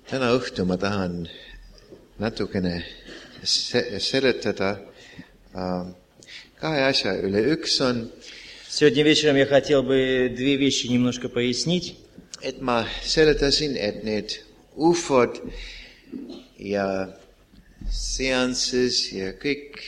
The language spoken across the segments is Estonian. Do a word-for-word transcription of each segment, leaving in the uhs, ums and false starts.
Täna õhtu ma tahan natukene seletada kahe asja üle. Üks on, Сегодня вечером я хотел бы две вещи немножко пояснить. et ma seletasin, et need ufod ja seanses ja kõik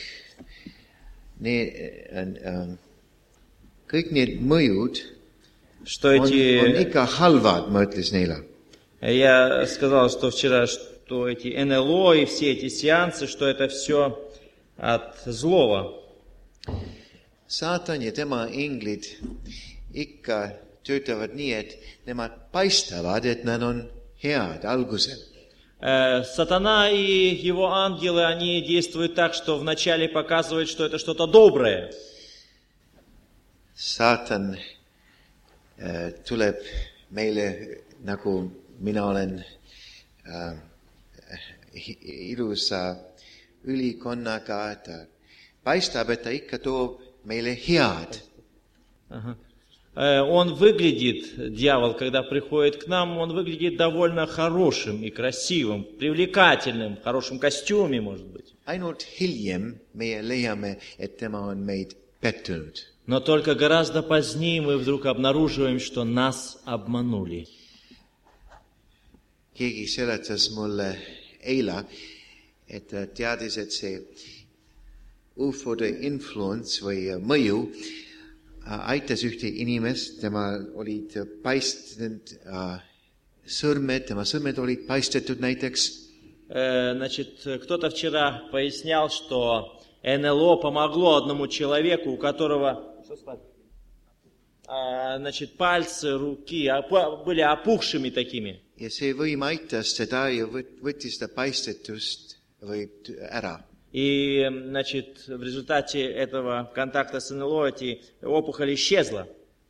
need, kõik need mõjud Что on, on эти... ikka halvad, ma ütlesin eile. Я сказал, что вчера, что эти эн эл о и все эти сеансы, что это все от злого. Saatan ja tema inglid ikka töötavad nii, et nemad paistavad, et nad on head algusel. Э, Сатана и его ангелы, они действуют так, что вначале показывают, что это что-то доброе. Saatan äh, tuleb meile, nagu mina olen äh, ilusa ülikonnaga, ta paistab, et ta ikka toob meile head. Ага. Э, Он выглядит, дьявол, когда приходит к нам, он выглядит довольно хорошим и красивым, привлекательным, в хорошем костюме, может быть. Ainult hiljem meie leiame, et tema on meid pettunud. Но только гораздо позднее мы вдруг обнаруживаем, что нас обманули. Keegi seletas mulle eile, et ta teadis, et see ufode influence või mõju aitas ühte inimest, tema olid paistnud sõrmed, tema sõrmed olid paistetud näiteks. Э, Значит, кто-то вчера пояснял, что эн эл о помогло одному человеку, у которого а, значит, пальцы, руки опу- были опухшими такими. Ja see võim aitas seda ja võttis seda paistetust või ära. И, значит, в результате этого контакта с эн эл о эти опухоль исчезла.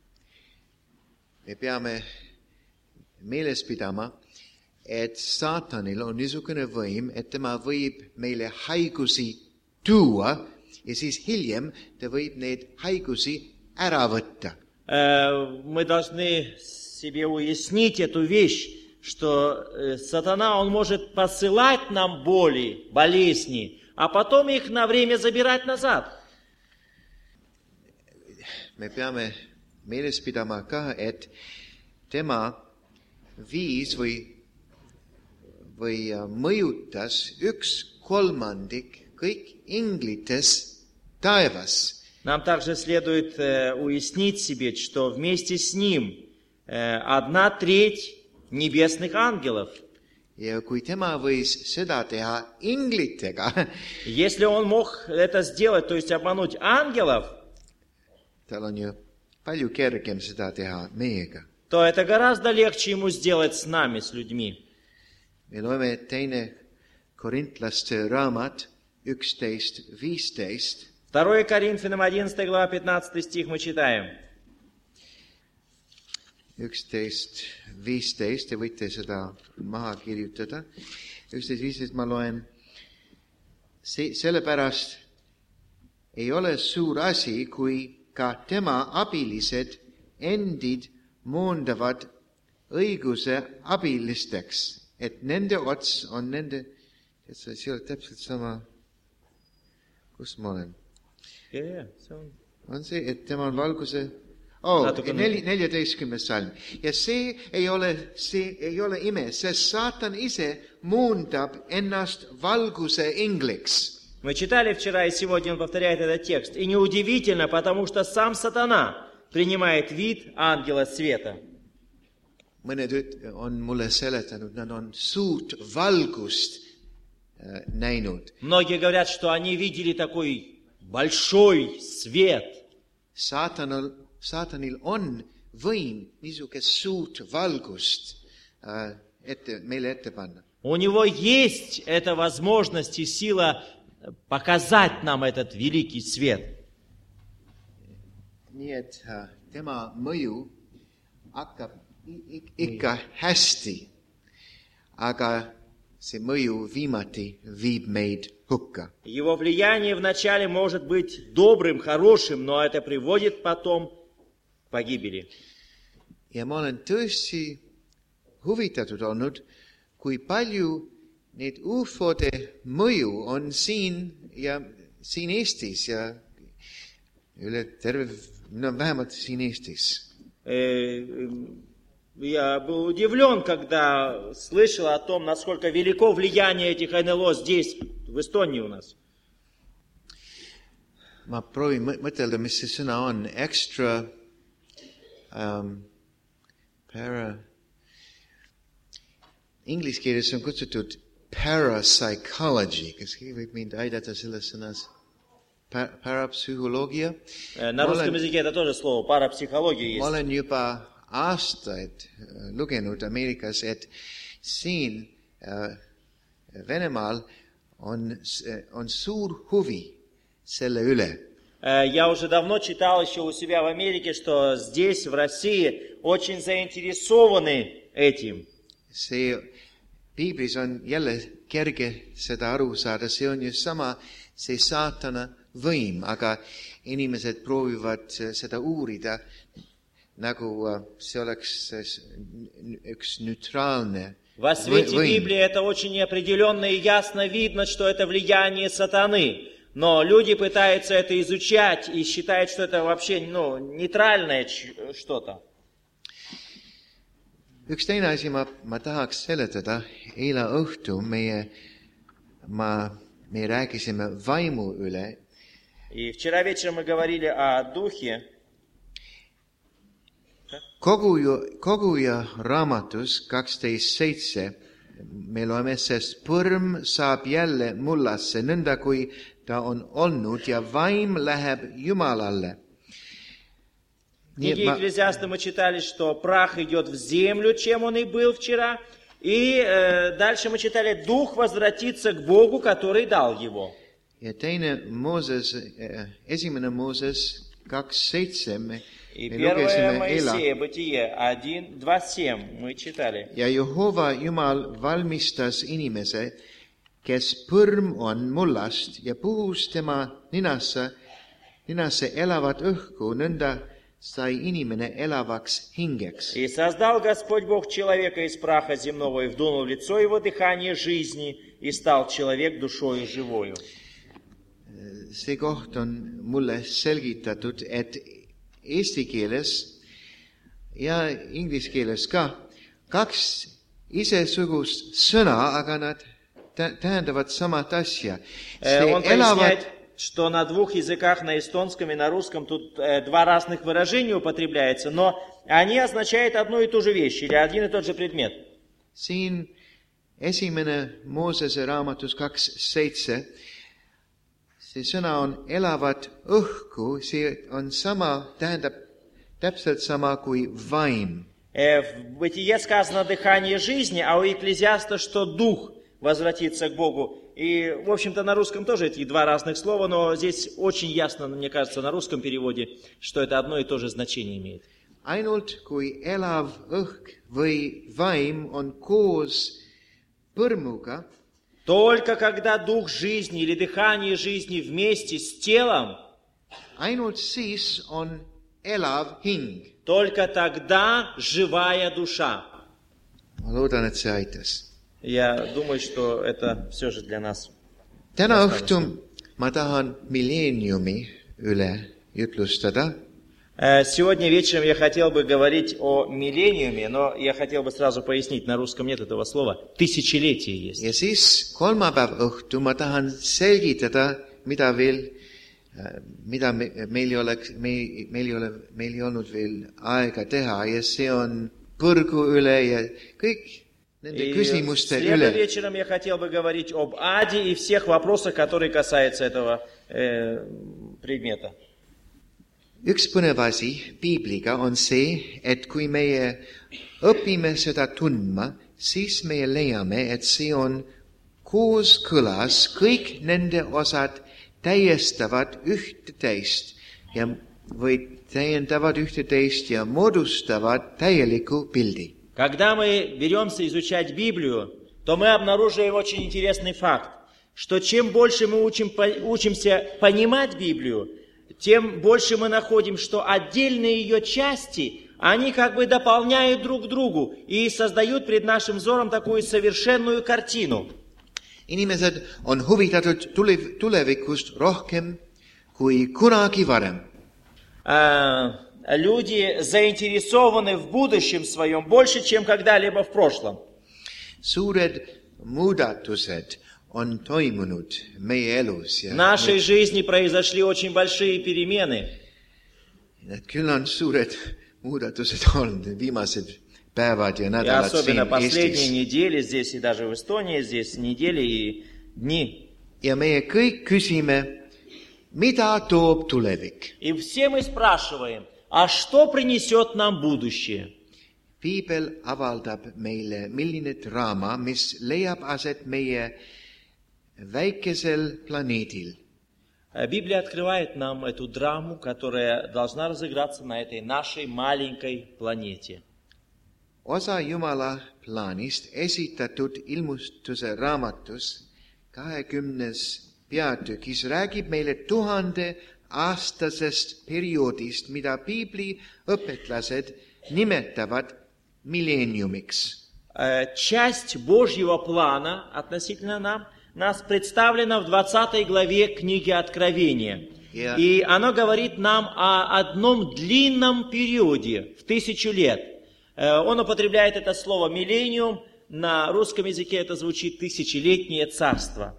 Me peame meeles pidama, et saatanil on niisugune võim, et tema võib meile haigusi tuua ja siis hiljem ta võib need haigusi ära võtta. Э, Мы должны себе уяснить эту вещь, что э, сатана, он может посылать нам боли, болезни, а потом их на время забирать назад. Me peame meeles pidama ka, et tema viis või, või mõjutas üks kolmandik kõik inglites taevas. Нам также следует э, уяснить себе, что вместе с ним э, одна треть небесных ангелов. Ja kui tema võis seda teha inglitega, Если он мог это сделать, то есть обмануть ангелов, tal on ju palju kergem seda teha meiega. то это гораздо легче ему сделать с нами, с людьми. Me loeme teine Korintlaste raamat üksteist viisteist. второе Коринфянам одиннадцатая глава пятнадцатый стих мы читаем. üksteist viisteist, te võite seda maha kirjutada. üksteist viisteist ma loen. See, sellepärast ei ole suur asi, kui ka tema abilised endid moondavad õiguse abilisteks, et nende ots on nende, et see ei ole täpselt sama, kus ma olen. Ja, ja, see on... On see, et tema on valguse... Oh, nel, neljateistkümnes salm. Ja see ei ole, see ei ole ime, sest saatan ise muundab ennast valguse ingliks. Мы читали вчера, и сегодня он повторяет этот текст. И неудивительно, потому что сам сатана принимает вид ангела света. Mõned on mulle seletanud, nad on suurt valgust äh, näinud. Многие говорят, что они видели такой большой свет. Saatanil, saatanil on võim niisugune suurt valgust äh, ette, meile ette panna. У него есть эта возможность и сила показать нам этот великий свет. Nii et äh, tema mõju hakkab ikka hästi, aga see mõju viimati viib meid hukka. Его влияние вначале может быть добрым, хорошим, но это приводит потом к погибели. Ja ma olen tõesti huvitatud olnud, kui palju neid U F O-de mõju on siin ja siin Eestis ja üle terve, no vähemalt siin Eestis. Я был удивлен, когда слышал о том, насколько велико влияние этих эн эл о здесь, в Эстонии у нас. Ma proovin mõtelda, mis see sõna on. Extra, um, para, inglise keeles on kutsutud parapsychology. Kas keegi võib mind aidata selles sõnas? Parapsühholoogia. На русском языке это тоже слово, парапсихология есть. Ma olen juba aastaid lugenud Ameerikas, et siin äh, Venemaal on, on suur huvi selle üle. Я уже давно читал еще у себя в Америке, что здесь, в России, очень заинтересованы этим. See Piiblis on jälle kerge seda aru saada, see on just sama, see saatana võim, aga inimesed proovivad seda uurida, nagu see oleks üks neutraalne Во свете Библии это очень неопределенно и ясно видно, что это влияние сатаны. Но люди пытаются это изучать и считают, что это вообще ну, нейтральное что-то. Üks teine asi, ma, ma tahaks seletada. Eile õhtu meie, ma, me rääkisime vaimu üle. И вчера вечером мы говорили о духе. Koguja, koguja raamatus kaksteist seitse me loeme, sest põrm saab jälle mullasse, nõnda kui ta on olnud ja vaim läheb Jumalalle. В книге Екклезиаста мы читали, что прах идет в землю, чем он и был вчера. И э, дальше мы читали, дух возвратится к Богу, который дал его. Ja teine Mooses, esimene Mooses kaks seitse me И первое Моисея, Бытие один, два, семь мы читали. Ja Jehova Jumal valmistas inimese, kes põrm on mullast ja puhus tema ninasse, ninasse elavat õhku, nõnda sai inimene elavaks hingeks. И создал Господь Бог человека из праха земного, и вдунул в лицо его дыхание жизни, и стал человек душою живою. See koht on mulle selgitatud, et eesti keeles ja inglise keeles ka kaks isesugust sõna, aga nad tähendavad samat asja. Он поясняет, что на двух языках, на эстонском и на русском, тут два разных выражения употребляются, но они означают одну и ту же вещь, или один и тот же предмет. Siin esimene Moosese raamatus kaks seitse see sõna on elavat õhku, see on sama, tähendab täpselt sama kui vaim. В Бытие сказано дыхание жизни, а у Екклезиаста, что дух возвратится к Богу. И, в общем-то, на русском тоже эти два разных слова, но здесь очень ясно, мне кажется, на русском переводе, что это одно и то же значение имеет. Ainult kui elav õhk või vaim on koos põrmuga, только когда дух жизни или дыхание жизни вместе с телом, ainult siis on elav hing. Только тогда живая душа. Ma loodan, et see aitas. Я думаю, что это все же для нас. Täna õhtu ma tahan milleeniumi üle jutlustada. Сегодня вечером я хотел бы говорить о миллениуме, но я хотел бы сразу пояснить, на русском нет этого слова. Тысячелетие есть. Ja siis kolmapäev õhtu ma tahan selgitada, mida veel, mida meil ei oleks, meil, meil ei ole, meil ei olnud veel aega teha, ja see on põrgu üle ja kõik nende küsimuste üle. Следующим вечером я хотел бы говорить об аде и всех вопросах, которые касаются этого э, предмета. Üks põnev asi Piibliga on see, et kui meie õpime seda tundma, siis meie leiame, et see on kooskõlas, kõik nende osad täiestavad ühte-teist ja, või täiendavad ühte-teist ja moodustavad täieliku pildi. Когда мы беремся изучать Библию, то мы обнаруживаем очень интересный факт, что чем больше мы учим, учимся понимать Библию, тем больше мы находим, что отдельные ее части, они как бы дополняют друг другу и создают перед нашим взором такую совершенную картину. Inimesed on huvitatud tulev, tulevikust rohkem kui kunagi varem. А, люди заинтересованы в будущем своем больше, чем когда-либо в прошлом. Suured muudatused on toimunud meie elus. В нашей жизни произошли очень большие перемены. Küll on suured muudatused olnud viimased päevad ja И nädalad особенно siin последние Eestis. недели здесь, и даже в Эстонии здесь недели и дни. Ja meie kõik küsime, mida toob tulevik. И все мы spрашиваем, а что принесет нам будущее? Piibel avaldab meile, milline draama, mis leiab aset meie väikesel planeedil. Библия открывает нам эту драму, которая должна разыграться на этой нашей маленькой планете. Osa Jumala plaanist esitatud ilmustuse raamatus kahekümnes peatükis räägib meile tuhande aastasest perioodist, mida Piibli õpetlased nimetavad milleeniumiks. Часть Божьего плана относительно нам, нас представлена в двадцатой главе книги Откровения. Yeah. И оно говорит нам о одном длинном периоде в тысячу лет. Он употребляет это слово «миллениум». На русском языке это звучит «тысячелетнее царство».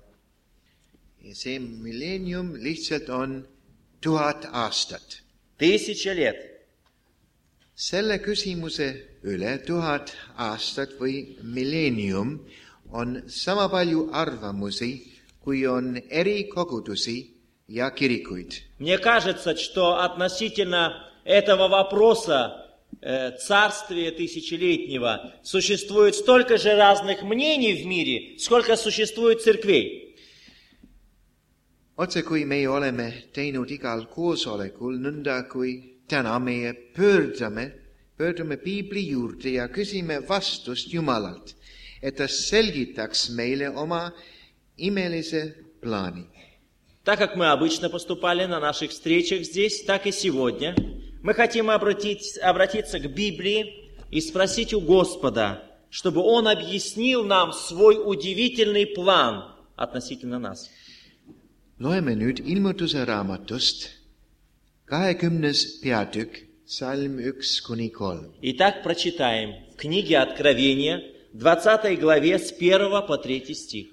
See milleenium lihtsalt on tuhat aastat. Тысяча лет. Selle küsimuse üle tuhat aastat või milleenium on sama palju arvamusi, kui on eri kogudusi ja kirikuid. Мне кажется, что относительно этого вопроса э, царствия тысячелетнего существует столько же разных мнений в мире, сколько существует церквей. Otse kui meie oleme teinud igal koosolekul, nõnda kui täna meie pöördume, pöördume Piibli juurde ja küsime vastust Jumalalt, et ta selgitaks meile oma imelise plaani. Так как мы обычно поступали на наших встречах здесь, так и сегодня, мы хотим обратить, обратиться к Библии и спросить у Господа, чтобы Он объяснил нам свой удивительный план относительно нас. Loeme nüüd ilmutuse raamatust kahekümnes peatükk, salm üks kuni kolm. Итак, прочитаем в книге Откровения, двадцатой главе, с первого по третий стих.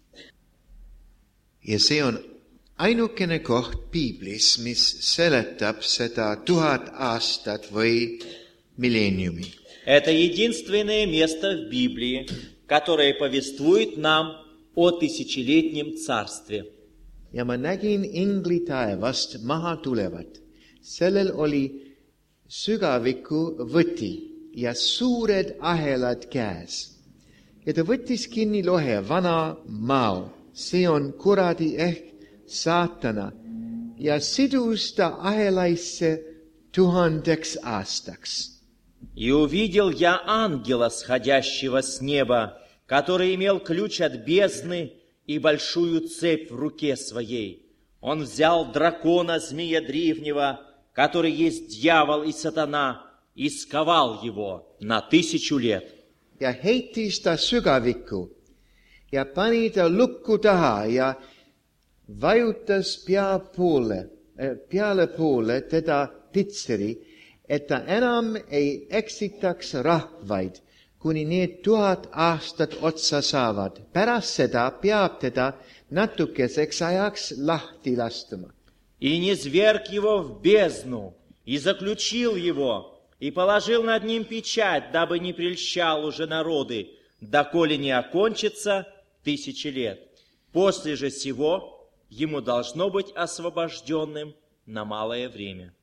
Ja see on ainukene koht Piiblis, mis seletab seda tuhat aastat või milleeniumi. Это единственное место в Библии, которое повествует нам о тысячелетнем царстве. Ja ma nägin ingli taevast maha tulevat. Sellel oli sügaviku võti ja suured ahelad käes. Ja ta võttis kinni lohe vana mao, see on kuradi ehk saatana, ja sidus ta ahelaisse tuhandeks aastaks. «И увидел я ангела, сходящего с неба, который имел ключ от бездны и большую цепь в руке своей. Он взял дракона, змея древнего, который есть дьявол и сатана, и сковал его на тысячу лет». Ja heitis ta sügavikku ja pani ta lukku taha ja vajutas pea poole, peale poole teda pitseri, et ta enam ei eksitaks rahvaid, kuni need tuhat aastat otsa saavad. Pärast seda peab teda natukeseks ajaks lahti lastuma. «И низверг его в бездну, и заключил его, и положил над ним печать, дабы не прельщал уже народы, доколе не окончится тысячи лет. После же сего ему должно быть освобожденным на малое время».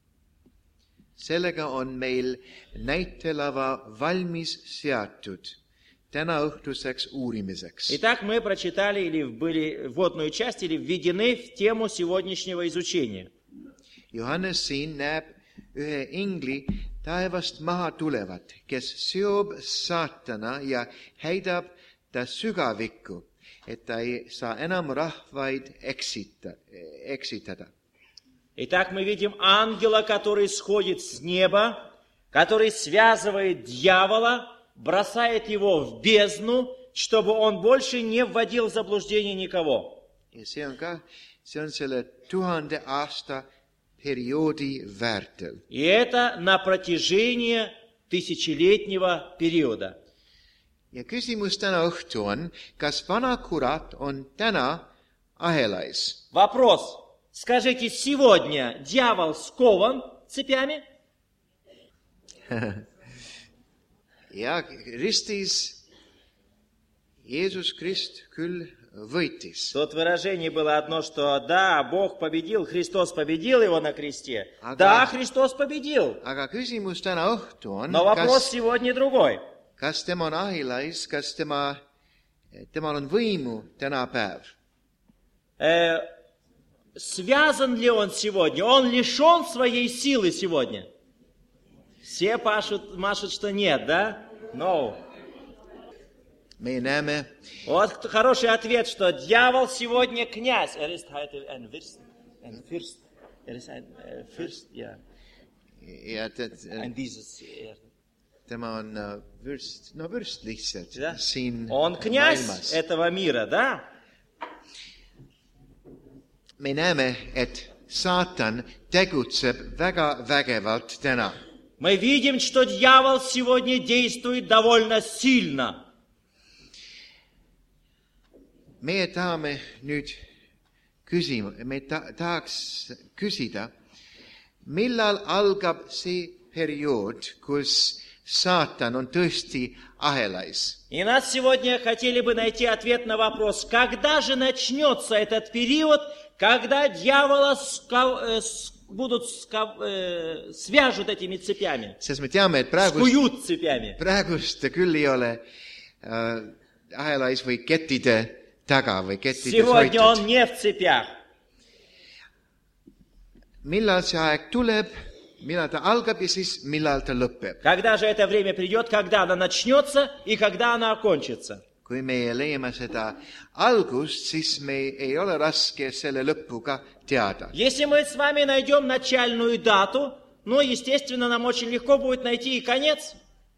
Sellega on meil näitelava valmis seatud täna õhtuseks uurimiseks. Итак, мы прочитали или были вводную часть, или введены в тему сегодняшнего изучения. Johannes siin näeb ühe ingli taevast maha tulevat, kes seob saatana ja heidab ta sügavikku, et ta ei saa enam rahvaid eksita, eksitada. Итак, мы видим ангела, который сходит с неба, который связывает дьявола, бросает его в бездну, чтобы он больше не вводил в заблуждение никого. Ja see on ka, see on selle tuhande aasta perioodi väärtel. И это на протяжении тысячелетнего периода. Ja küsimus täna õhtu on, kas vana kurat on täna ahelais? Вопрос. Скажите, сегодня дьявол скован цепями? Ja ristis Jeesus Krist küll võitis. Тут выражение было одно, что да, Бог победил, Христос победил его на кресте. Ага. Да, Христос победил. Aga küsimus täna õhtu on, Но вопрос kas, сегодня другой. kas tema on ahilais, kas tema, temal on võimu tänapäev? Э, связан ли он сегодня? Он лишен своей силы сегодня? Все пашут, машут, что нет, да? No. Me näeme, Вот хороший ответ, что дьявол сегодня князь. Er ist heute ein Fürst. Ein Fürst. Er ist ein äh, Fürst, ja. ja tead, Ein dieses. Er. tema on äh, vürst, no vürst lihtsalt Да? siin Он князь maailmas. этого мира, да? Me näeme, et saatan tegutseb väga vägevalt täna. Мы видим, что дьявол сегодня действует довольно сильно. Meie tahame nüüd küsima, me ta, tahaks küsida, millal algab see periood, kus saatan on tõesti ahelais? И нас сегодня хотели бы найти ответ на вопрос, когда же начнется этот период, когда дьявола скав, э, с, будут скав, э, свяжут этими цепями, Sest me teame, et praegust, скуют цепями. praegust küll ei ole äh, ahelais või kettide taga või kettides Сегодня hoitud. он не в цепях. Millal see aeg tuleb, millal ta algab ja siis millal ta lõpeb? Когда же это время придет, когда она начнется и когда она окончится? Kui meie leiame seda algust, siis me ei ole raske selle lõppu ka teada. Если мы с вами найдем начальную дату, ну, естественно, нам очень легко будет найти и конец.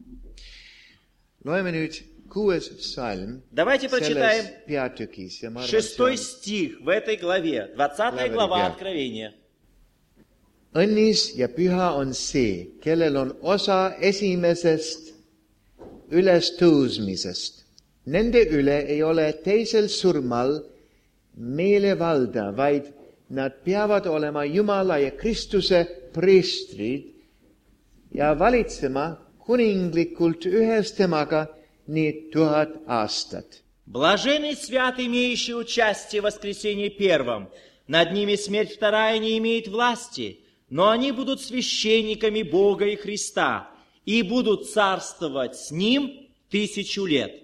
Loeme nüüd kuues salm Давайте прочитаем selles peatükis. Ja ma arvan, шестой see стих в этой главе, двадцатая Глава, глава ja. Откровения. on õnnis ja püha on see, kellel on osa esimesest ülestõusmisest. Nende üle ei ole teisel surmal meelevalda, vaid nad peavad olema Jumala ja Kristuse preestrid ja valitsema kuninglikult ühes temaga nii tuhat aastat. Блаженный свят, имеющий участие в воскресении первом. Над ними смерть вторая не имеет власти, но они будут священниками Бога и Христа и будут царствовать с Ним тысячу лет.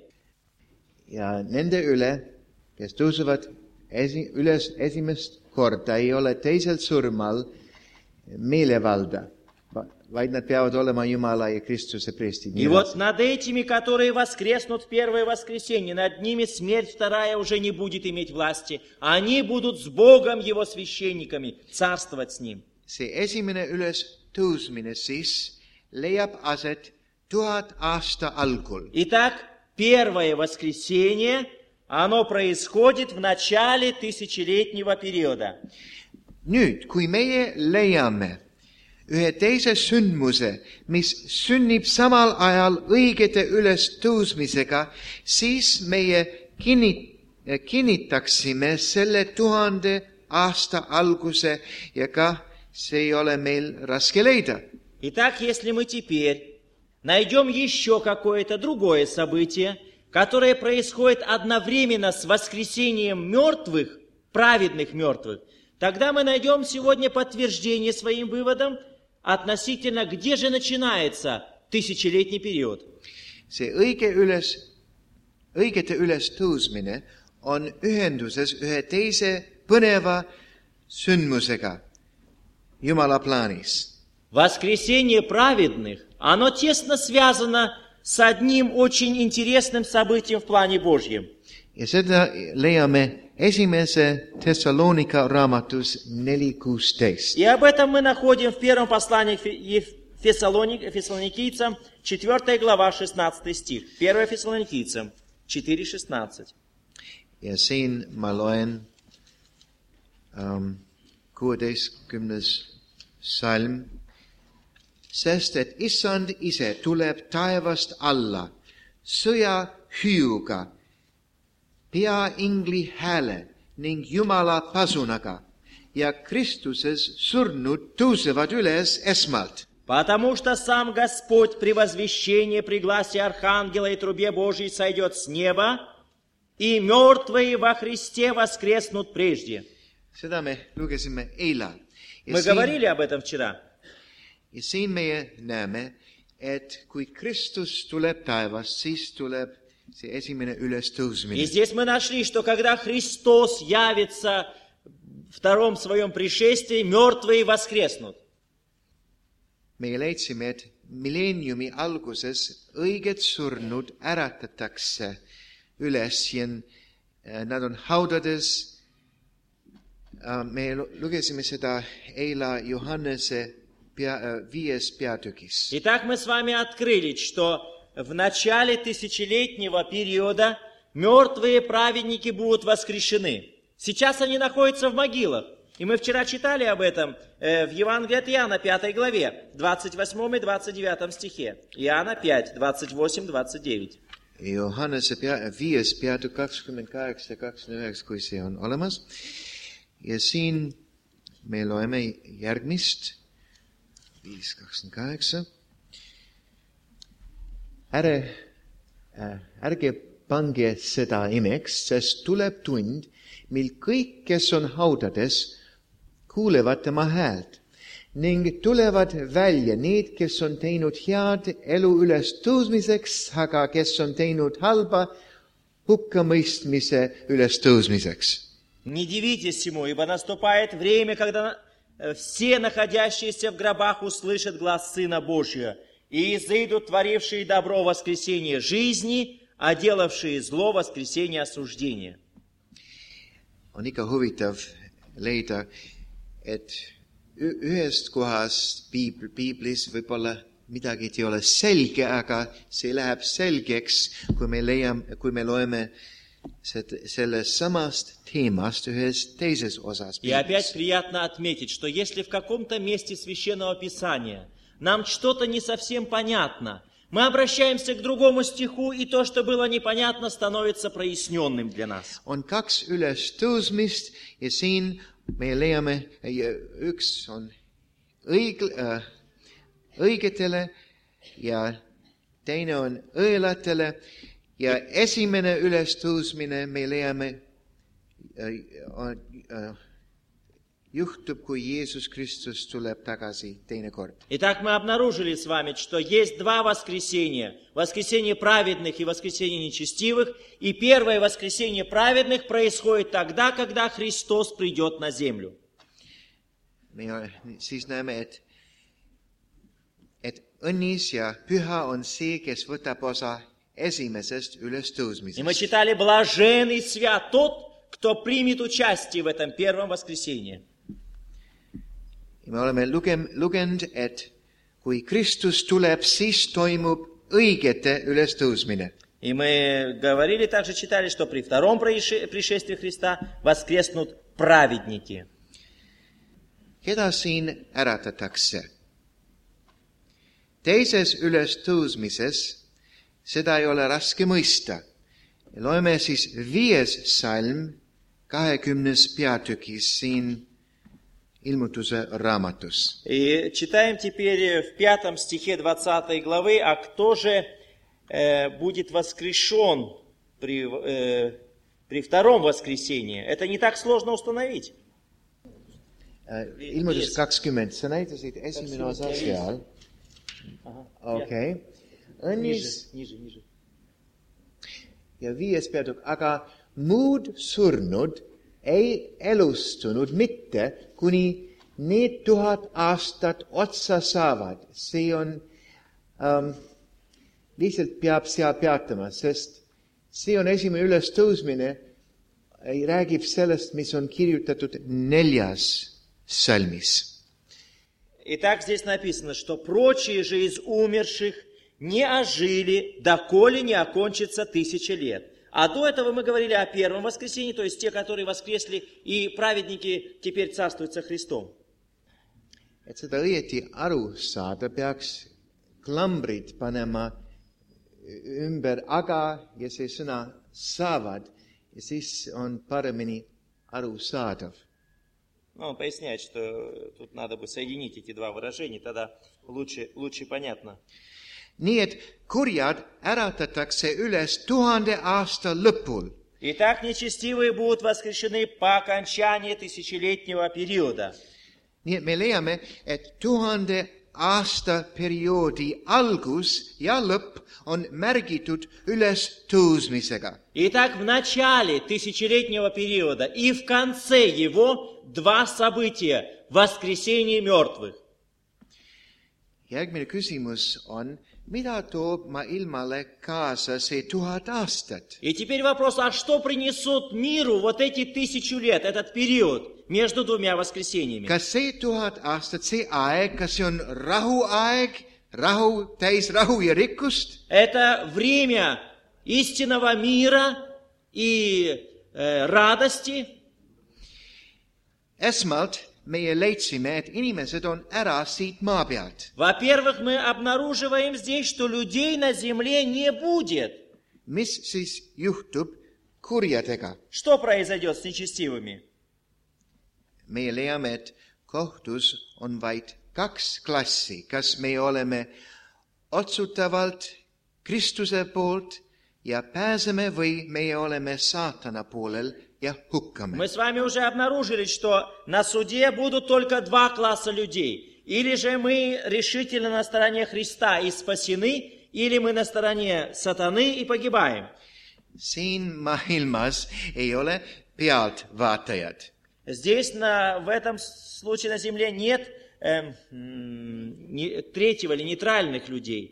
Ja nende üle, kes tõusevad esi, üles esimest korda, ei ole teisel surmal meelevalda, vaid nad peavad olema Jumala ja Kristuse preestid. И вот над этими, которые воскреснут в первое воскресенье, над ними смерть вторая уже не будет иметь власти. Они будут с Богом, Его священниками, царствовать с Ним. See esimene üles tõusmine siis leiab aset tuhat aasta algul. Итак, первое воскресенье, оно происходит в начале тысячелетнего периода. Nüüd, kui meie leiame ühe teise sündmuse, mis sünnib samal ajal õigete ülestõusmisega, siis meie kinnit, kinnitaksime selle tuhande aasta alguse ja ka see ei ole meil raske leida. Итак, если мы теперь найдем еще какое-то другое событие, которое происходит одновременно с воскресением мертвых, праведных мертвых, тогда мы найдем сегодня подтверждение своим выводам относительно, где же начинается тысячелетний период. See õige üles, õigete ülestõusmine on ühenduses ühe teise põneva sündmusega Jumala plaanis. Воскресение праведных, оно тесно связано с одним очень интересным событием в плане Божьем. Ja seda leiame esimese Thessalonika raamatus neli kuusteist. И об этом мы находим в первом послании Фессалоник, Фессалоникийцам, четвёртая глава, шестнадцатый стих. первое Фессалоникийцам, четыре шестнадцать. Ja siin ma loen um, kuueteistkümnes salm. Sest et issand ise tuleb taevast alla sõjahüüuga, peaingli hääle ning Jumala pasunaga ja Kristuses surnud tõusevad üles esmalt. Потому что сам Господь при возвещении, при гласе архангела и трубе Божьей сойдет с неба, и мертвые во Христе воскреснут прежде. Seda me lugesime eile. Мы говорили об этом вчера. Ja siin meie näeme, et kui Kristus tuleb taevast, siis tuleb see esimene ülestõusmine. И здесь мы нашли, что когда Христос явится в втором своем пришествии, мертвые воскреснут. Meie leidsime, et milleeniumi alguses õiged surnud äratatakse üles ja nad on haudades. Me lugesime seda eile Johannese pea, viies peatükis. Итак, мы с вами открыли, что в начале тысячелетнего периода мертвые праведники будут воскрешены. Сейчас они находятся в могилах. И мы вчера читали об этом в Евангелии от Иоанна, пятой главе, двадцать восьмом и двадцать девятом стихе. Иоанна пять, двадцать восемь двадцать девять. Johannese pea, viies peatükk kakskümmend kaheksa ja kakskümmend üheksa, kui see on olemas. Ja siin me loeme järgmist. viis kakskümmend kaheksa. Ärge, ärge pange seda imeks, sest tuleb tund, mil kõik, kes on haudades, kuulevad tema häält ning tulevad välja need, kes on teinud head elu üles tõusmiseks, aga kes on teinud halba hukkamõistmise üles tõusmiseks. Не дивитесь ему, ибо наступает время, когда все находящиеся в гробах услышат глас Сына Божьего, и изыдут творившие добро воскресение жизни, а делавшие зло воскресение осуждения. On ikka huvitav leida, et ühest kohast piibl, piiblis võib-olla midagi ei ole selge, aga see läheb selgeks, kui me leiame, kui me loeme sellest samast teemast ühes teises osas. И опять приятно отметить, что если в каком-то месте Священного Писания нам что-то не совсем понятно, мы обращаемся к другому стиху, и то, что было непонятно, становится проясненным для нас. On kaks ülestõusmist ja siin me leiame, üks on õig- äh, õigetele ja teine on õelatele ja esimene ülestõusmine me leiame äh, äh, juhtub, kui Jeesus Kristus tuleb tagasi teine kord. Итак, мы обнаружили с вами, что есть два воскресения. Воскресение праведных и воскресение нечестивых. И первое воскресение праведных происходит тогда, когда Христос придет на землю. Me siis näeme, et, et õnnis ja püha on see, kes võtab osa esimesest ülestõusmisest. И мы читали, блажен и свят тот, кто примет участие в этом первом воскресении. Me oleme lugenud, et kui Kristus tuleb, siis toimub õigete ülestõusmine. И мы говорили, также читали, что при втором пришествии Христа воскреснут праведники. Keda siin äratatakse? Teises ülestõusmises seda ei ole raske mõista. Loeme siis viies salm kahekümnes peatükis siin Ilmutuse raamatus. И читаем теперь в пятом стихе двадцатой главы, а кто же э, будет воскрешен при, э, при втором воскресении? Это не так сложно установить. Ilmutus kakskümmend, sa näitasid esimene osa seal. Okei. Õnnis. Ja viies peatükk, aga muud surnud ei elustunud mitte, kuni need tuhat aastat otsa saavad. See on, ähm, lihtsalt peab seal peatama, sest see on esimene ülestõusmine, räägib sellest, mis on kirjutatud neljas salmis. Итак, здесь написано, что прочие же из умерших не ожили, доколе не окончится тысяча лет. А до этого мы говорили о первом воскресении, то есть те, которые воскресли, и праведники теперь царствуют со Христом. Et seda õieti aru saada, peaks klambrid panema ümber aga ja see sõna saavad ja siis on paremini arusaadav. Ну, он поясняет, что тут надо бы соединить эти два выражения, тогда лучше, лучше понятно. Nii et kurjad äratatakse üles tuhande aasta lõpul. Итак, нечестивые будут воскрешены по окончании тысячелетнего периода. Nii et me leiame, et tuhande aasta perioodi algus ja lõpp on märgitud üles tõusmisega. Итак, в начале тысячелетнего периода и в конце его два события – воскресение мертвых. Järgmine küsimus on, mida toob maailmale kaasa see tuhat aastat? И теперь вопрос, а что принесут миру вот эти тысячу лет, этот период между двумя воскресениями? Kas see tuhat aastat, see aeg, kas see on rahuaeg, rahu, täis rahu ja rikkust? Это время истинного мира и э, радости. Esmalt meie leidsime, et inimesed on ära siit maa pealt. Во-первых, мы обнаруживаем здесь, что людей на земле не будет. Mis siis juhtub kurjadega? Что произойдет с нечестивыми? Meie leiame, et kohtus on vaid kaks klassi. Kas me oleme otsutavalt Kristuse poolt ja pääseme või meie oleme saatana poolel ja hukkame. Мы с вами уже обнаружили, что на суде будут только два класса людей. Или же мы решительно на стороне Христа и спасены, или мы на стороне сатаны и погибаем. Siin maailmas ei ole pealtvaatajad. Здесь, на, в этом случае на земле, нет э, не, третьего или нейтральных людей.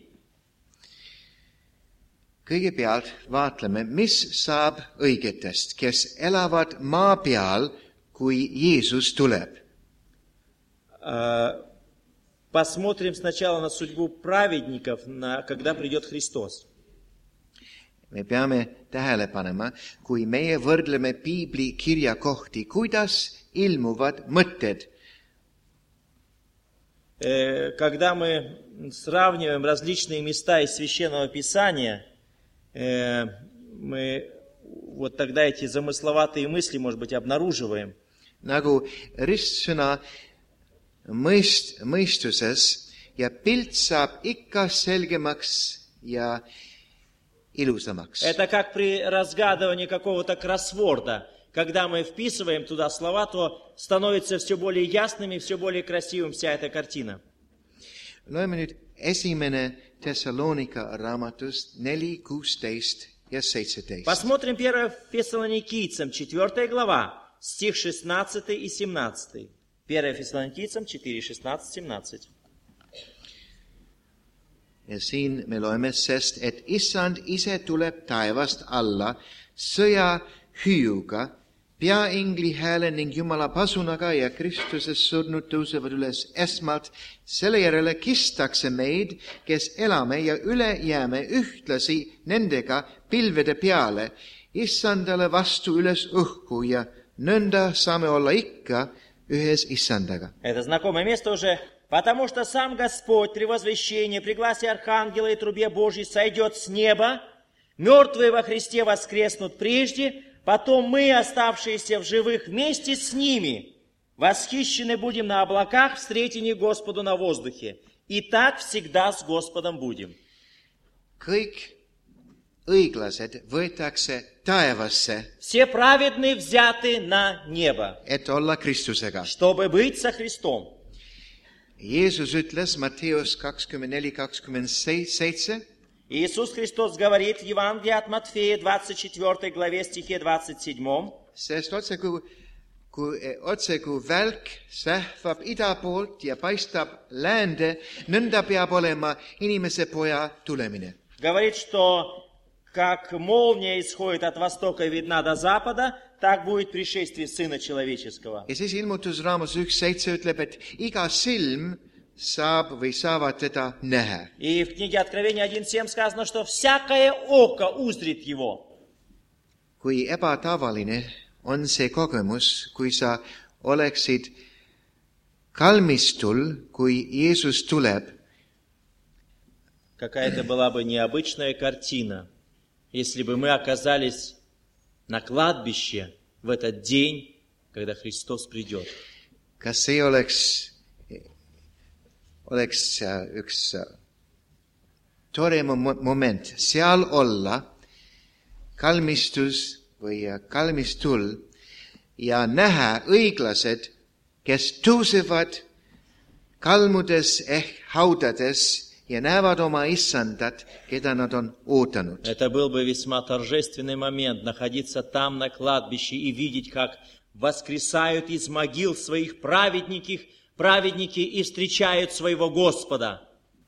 Kõigepealt vaatleme, mis saab õigetest, kes elavad maa peal, kui Jeesus tuleb. Посмотрим сначала на судьбу праведников, на, когда придет Христос. Me peame tähele panema, kui meie võrdleme Piibli kirjakohti, kuidas ilmuvad mõtted. Когда мы сравниваем различные места из Священного Писания, мы вот тогда эти замысловатые мысли, может быть, обнаруживаем. Nagu ristsõna mõist, mõistuses ja pilt saab ikka selgemaks ja ilusamaks. Это как при разгадывании какого-то кроссворда. Когда мы вписываем туда слова, то становится все более ясными, все более красивым вся эта картина. Loeme nüüd esimene Thessalonika raamatust neli, kuusteist ja seitseteist. Посмотрим первое Фессалоникийцам, четвёртая глава, стих шестнадцатый и семнадцатый. первое Фессалоникийцам четыре, шестнадцать, семнадцать. Ja siin me loeme, sest et Issand ise tuleb taevast alla sõjahüüuga, peaingli hääle ning Jumala pasunaga ja Kristuses surnud tõusevad üles esmalt. Selle järele kistakse meid, kes elame ja üle jääme ühtlasi nendega pilvede peale, Issandale vastu üles õhku ja nõnda saame olla ikka ühes Issandaga. Это знакомое место уже. Потому что сам Господь при возвещении, при гласе архангела и трубе Божьей сойдет с неба, мертвые во Христе воскреснут прежде, потом мы, оставшиеся в живых, вместе с ними, восхищены будем на облаках, встретени Господу на воздухе. И так всегда с Господом будем. Kõik õiglased võetakse taevasse, Все праведные взяты на небо, et olla Kristusega. чтобы быть со Христом. Jeesus ütles Matteus kakskümmend neli, kakskümmend seitse. Иисус Христос говорит в Евангелии от Матфея, двадцать четвёртой главе, стихе двадцать седьмом. Sest otse kui, kui, otse kui välk sähvab ida poolt ja paistab läände, nõnda peab olema inimese poja tulemine. Говорит, что как молния исходит от востока и видна до запада, так будет prишествие Сына Человеческого. Ja siis ilmutusraamus üks seitse ütleb, et iga silm saab või saavad teda näha. И в книге Откровения один семь сказано, что всякое око узрит его. Kui ebatavaline on see kogemus, kui sa oleksid kalmistul, kui Jeesus tuleb. Какая-то была бы необычная картина, если бы мы оказались на кладбище в этот день, когда Христос придет. Kas see oleks, oleks üks tore moment seal olla, kalmistus või kalmistul ja näha õiglased, kes tõusevad kalmudes ehk haudades ja näevad oma issandat, keda nad on ootanud. Это был бы весьма торжественный момент, находиться там на кладбище и видеть, как воскресают из могил своих праведники, праведники и встречают своего Господа.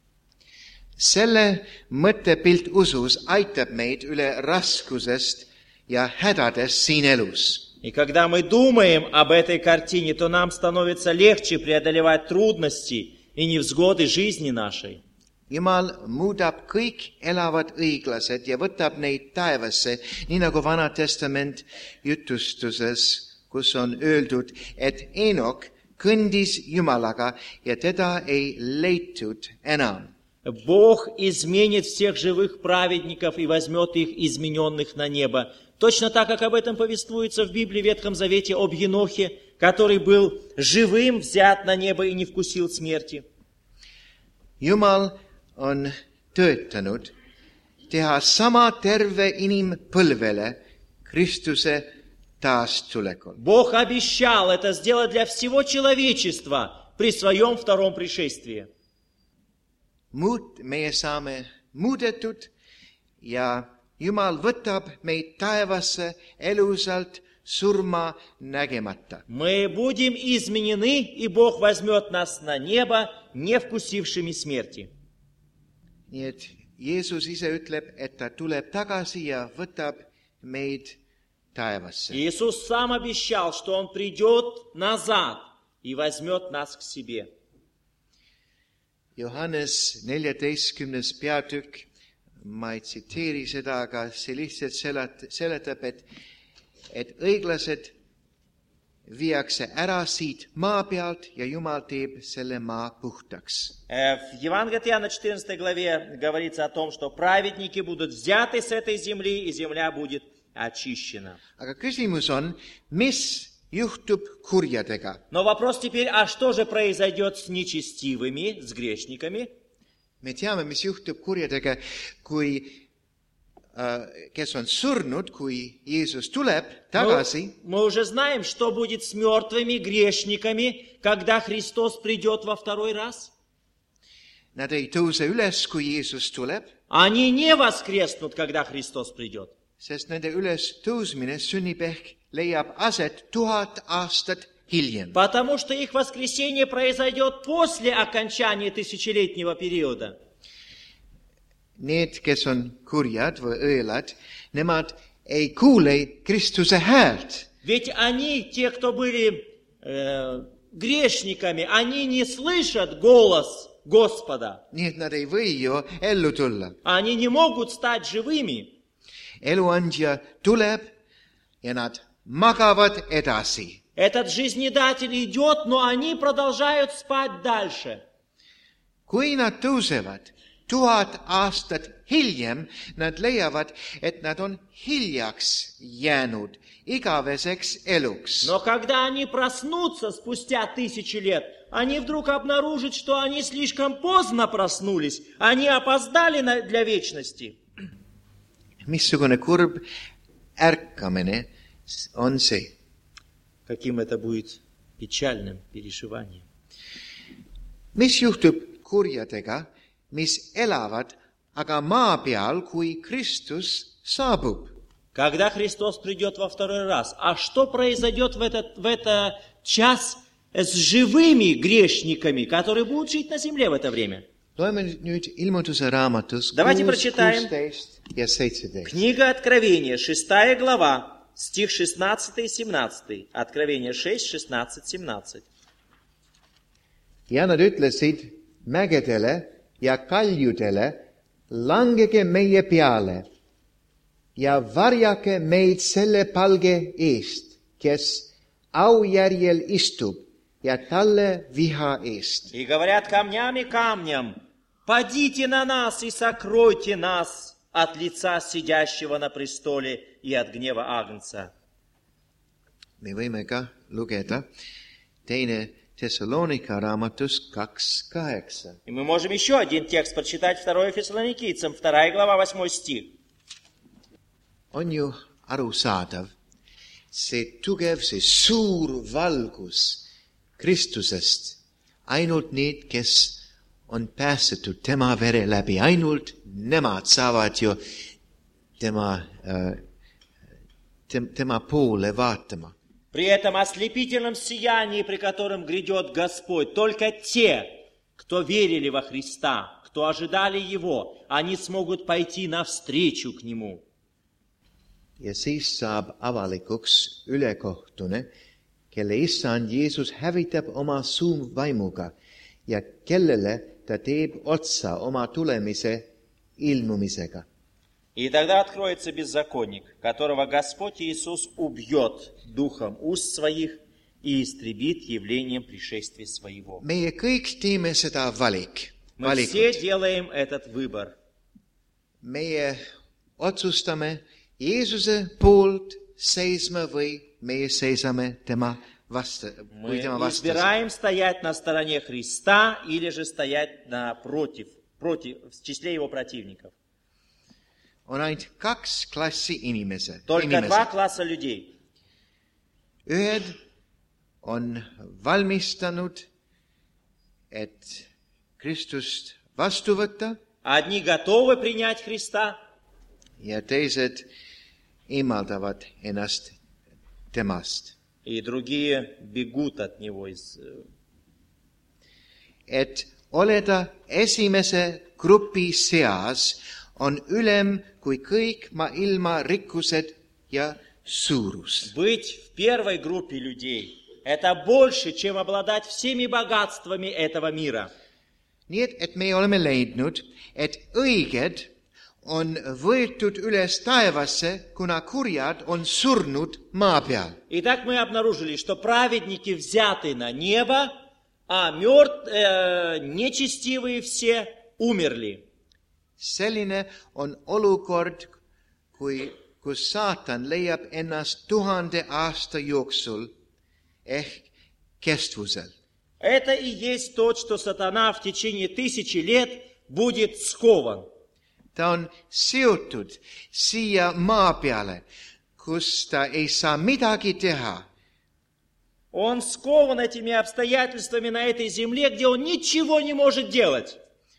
Selle mõttepilt usus aitab meid üle raskusest ja hädadest siin elus. И когда мы думаем об этой картине, то нам становится легче преодолевать трудности и невзгоды жизни нашей. Jumal muudab kõik elavad õiglased ja võtab neid taevasse, nii nagu Vana Testament jutustuses, kus on öeldud, et Enok kõndis Jumalaga ja teda ei leitud enam. Бог изменит всех живых праведников и возьмет их измененных на небо. Точно так, как об этом повествуется в Библии, в Ветхом Завете, об Енохе, который был живым, взят на небо и не вкусил смерти. Jumal on töötanud teha sama terve inimpõlvele Kristuse taastulekul. Бог обещал это сделать для всего человечества при своем втором пришествии. Muud, meie saame muudetud ja Jumal võtab meid taevasse elusalt surma nägemata. Мы будем изменены, и Бог возьмет нас на небо, не вкусившими смерти. Nii et Jeesus ise ütleb, et ta tuleb tagasi ja võtab meid taevasse. Иисус сам обещал, что Он придет назад и возьмет нас к себе. Johannes neljateistkümnes peatükk, ma ei tsiteeri seda, aga see lihtsalt selet, seletab, et, et õiglased viiakse ära siit maa pealt ja Jumal teeb selle maa puhtaks. В Евангелии от Иоанна четырнадцатой главе говорится о том, что праведники будут взяты с этой земли, и земля будет очищена. Aga küsimus on, mis juhtub kurjadega? Но вопрос теперь, а что же произойдет с нечестивыми, с грешниками? Me teame, mis juhtub kurjadega, kui, äh, kes on surnud, kui Jeesus tuleb tagasi. Мы, мы уже знаем, что будет с мертвыми грешниками, когда Христос придет во второй раз. Nad ei tõuse üles, kui Jeesus tuleb. Они не воскреснут, когда Христос придет. Sest nende üles tõusmine sünnib ehk leiab aset tuhat aastat hiljem. Потому что их воскресение произойдет после окончания тысячелетнего периода. Need, kes on kurjad või õelad, nemad ei kuule Kristuse häält. Ведь они, те, кто были э, грешниками, они не слышат голос Господа. Nii et nad ei või ju ellu tulla. Они не могут стать живыми. Eluandja tuleb ja nad magavad edasi. Этот жизнедатель идет, но они продолжают спать дальше. Kui nad tõusevad tuhat aastat hiljem, nad leiavad, et nad on hiljaks jäänud igaveseks eluks. Но когда они проснутся спустя тысячи лет, они вдруг обнаружат, что они слишком поздно проснулись, они опоздали на, для вечности. Missugune kurb ärkamine on see. Каким это будет печальным переживанием. Mis juhtub kurjadega, mis elavad aga maa peal, kui Kristus saabub? Когда Христос придет во второй раз, а что произойдет в этот, в этот час с живыми грешниками, которые будут жить на земле в это время? Loeme nüüd ilmutuse raamatus Давайте прочитаем. kuusteist ja seitseteist. Книга Откровения, шестая глава, стих шестнадцатый и семнадцатый. Откровение шесть, шестнадцать, семнадцать. Ja nad ütlesid, mägedele ja kaljudele, langege meie peale ja varjake meid selle palge eest, kes aujärjel istub ja talle viha eest. И говорят камням и камням: падите на нас и сокройте нас от лица сидящего на престоле и от гнева Агнца. Me võime ka lugeda teine Thessalonika raamatus kaks kaheksa. И мы можем еще один текст прочитать, второе Фессалоникийцам, вторая глава, восьмой стих. On ju arusaadav, see tugev, see suur valgus Kristusest, ainult need, kes on päästetud tema vere läbi, ainult nemad saavad ju tema, tema poole vaatama. При этом ослепительном сиянии, при котором грядет Господь, только те, кто верили во Христа, кто ожидали Его, они смогут пойти навстречу к Нему. Ja siis saab avalikuks ülekohtune, kelle issand Jeesus hävitab oma suuvaimuga ja kellele ta teeb otsa oma tulemise ilmumisega. И тогда откроется беззаконник, которого Господь Иисус убьет духом уст своих и истребит явлением пришествия своего. Meie kõik teeme seda valik. Мы все делаем этот выбор. Meie otsustame Jeesuse poolt seisma või meie seisame tema vastu. Мы избираем стоять на стороне Христа или же стоять напротив, против, в числе Его противников. On ainult kaks klassi inimese. Только inimesed. Два класса людей. Ühed on valmistanud, et Kristust vastu võtta. Одни готовы принять Христа. Ja teised eemaldavad ennast temast. И другие бегут от Него. Et oleda esimese grupi seas on ülem kui kõik maailma rikkused ja suurus. Быть в первой группе людей – это больше, чем обладать всеми богатствами этого мира. Nii et, et me oleme leidnud, et õiged on võetud üles taevasse, kuna kurjad on surnud maa peal. Итак, мы обнаружили, что праведники взяты на небо, а мертв, э, нечестивые все умерли. Selline on olukord, kui, kus saatan leiab ennast tuhande aasta jooksul ehk kestvusel. Это и есть то, что сатана в течение тысячи лет будет скован. Ta on seotud siia maa peale, kus ta ei saa midagi teha. Он скован этими обстоятельствами на этой земле, где он ничего не может делать.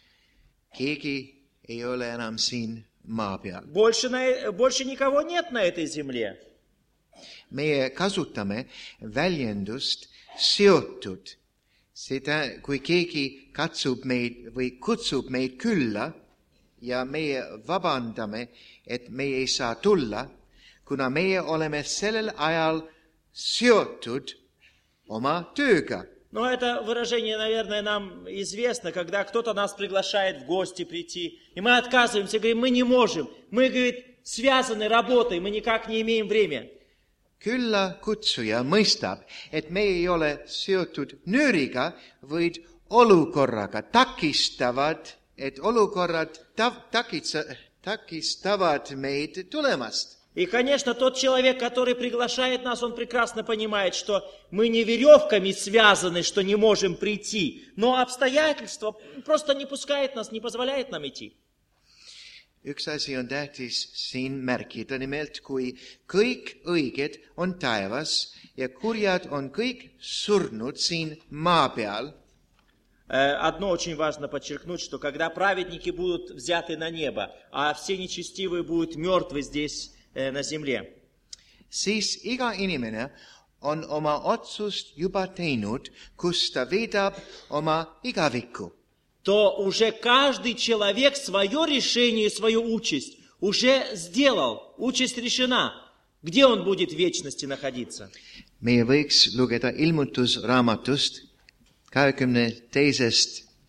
Keegi ei ole enam siin maa peal. Больше, на, больше никого нет на этой земле. Meie kasutame väljendust seotud. Seda, kui keegi katsub meid või kutsub meid külla ja meie vabandame, et meie ei saa tulla, kuna meie oleme sellel ajal seotud oma tööga. Но это выражение, наверное, нам известно, когда кто-то нас приглашает в гости прийти, и мы отказываемся, говорим, мы не можем. Мы, говорит, связаны работой, мы никак не имеем время. Külla kutsuja mõistab, et me ei ole seotud nööriga, vaid olukorraga, takistavad, et olukorrad takitsa, takistavad meid tulemast. И, конечно, тот человек, который приглашает нас, он прекрасно понимает, что мы не веревками связаны, что не можем прийти, но обстоятельства просто не пускают нас, не позволяют нам идти. Üks asi on tähtis siin märkida, nimelt kui kõik õiged on taevas ja kurjad on kõik surnud siin maa peal. Одно очень важно подчеркнуть, что когда праведники будут взяты на небо, а все нечестивые будут мертвы здесь на земле. Siis iga inimene on oma otsust juba teinud, kus ta veedab oma igavikku. То уже каждый человек свое решение, свою участь уже сделал. Участь решена. Где он будет в вечности находиться? Meie võiks lugeda ilmutusraamatust kahekümne teisest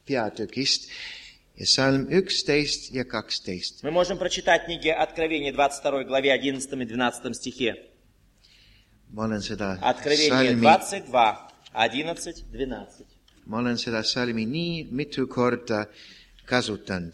peatükist ja salm üksteist ja kaksteist. Мы можем прочитать книги Откровения, двадцать второй главе, одиннадцатом и двенадцатом стихе. Ma olen seda Откровение salmi, двадцать два, одиннадцать, двенадцать. ma olen seda salmi nii mitu korda kasutanud.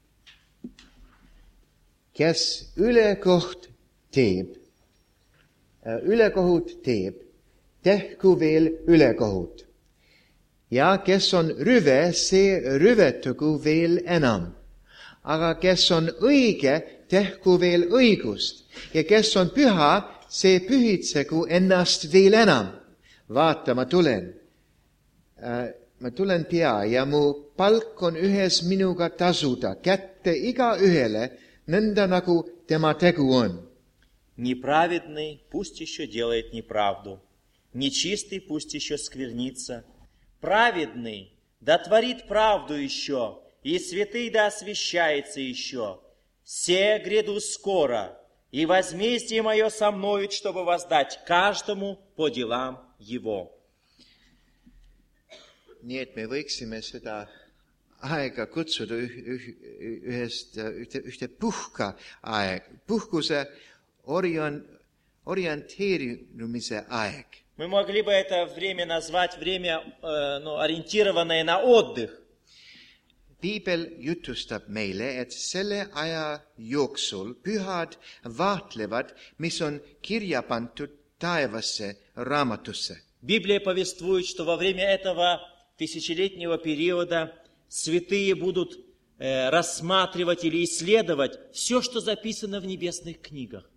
Kes ülekoht teeb, ülekohut teeb, tehku veel ülekohut. Ja kes on rüve, see rüvetagu veel enam. Aga kes on õige, tehku veel õigust. Ja kes on püha, see pühitsegu ennast veel enam. Vaata, ma tulen. Ma tulen pea ja mu palk on ühes minuga tasuda kätte iga ühele, nõnda nagu tema tegu on. Неправедный пусть еще делает неправду, нечистый пусть еще сквернится, праведный да творит правду еще, и святый да освящается еще. Се гряду скоро, и возмездие мое со мною, чтобы воздать каждому по делам его. Nii et me võiksime seda aega kutsuda ühest, ühte, ühte puhka aeg, puhkuse orion, orienteerumise aeg. Мы могли бы это время назвать время, э, ну, ориентированное на отдых. Piibel jutustab meile, et selle aja jooksul pühad vaatlevad, mis on kirja pandud taevasse raamatusse. Библия повествует, что во время этого тысячелетнего периода святые будут э, рассматривать или исследовать все, что записано в небесных книгах.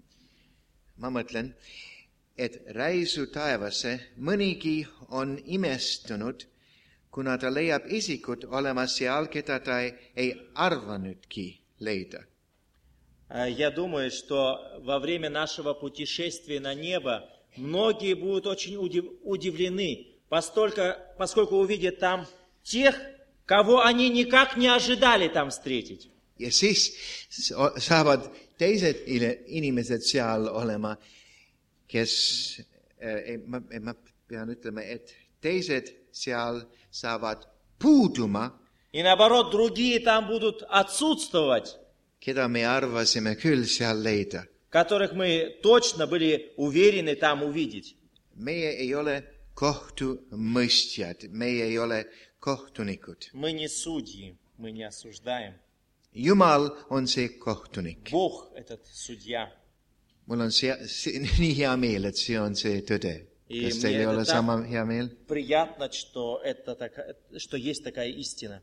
Ma mõtlen, et reisu taevasse mõnigi on imestunud, kuna ta leiab isikud olema seal, keda ta ei, ei arvanudki leida. Я думаю, что во время нашего путешествия на небо многие будут очень удивлены, поскольку, поскольку увидят там тех, kavo они никак не ожидали там встретить. Ja siis saavad teised inimesed seal olema, kes, ma, ma pean ütlema, et teised seal saavad puuduma. И наоборот, другие там будут отсутствовать, keda me arvasime küll seal leida. Которых мы точно были уверены там увидеть. Meie ei ole kohtumõistjad, meie ei ole kohtunikud. Мы не судьи, мы не осуждаем. Jumal on see kohtunik. Бог этот судья. Mul on see, see, nii hea meel, et see on see tõde. Kas teil ei ole sama hea meel? Приятно, что, это такая, что есть такая истина.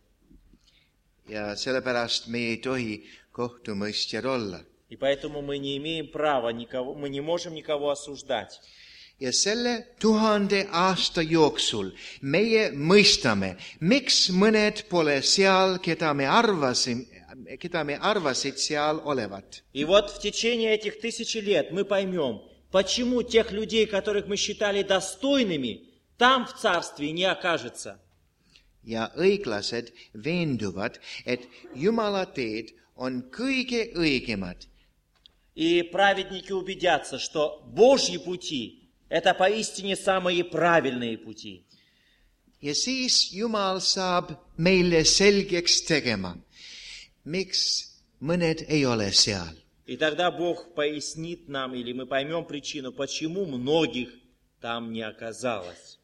Ja sellepärast me ei tohi kohtumõistjad olla. И поэтому мы не имеем права никого, мы не можем никого осуждать. Ja selle tuhande aasta jooksul meie mõistame, miks mõned pole seal, keda me arvasim, keda me arvasid seal olevat. И вот в течение этих тысячи лет мы поймем, почему тех людей, которых мы считали достойными, там в царстве не окажется. Ja õiglased veenduvad, et Jumala teed on kõige õigemad. И праведники убедятся, что Божьи пути – это поистине самые правильные пути. Ja siis Jumal saab meile selgeks tegema, miks mõned ei ole seal. И тогда Бог пояснит нам, или мы поймем причину, почему многих там не оказалось.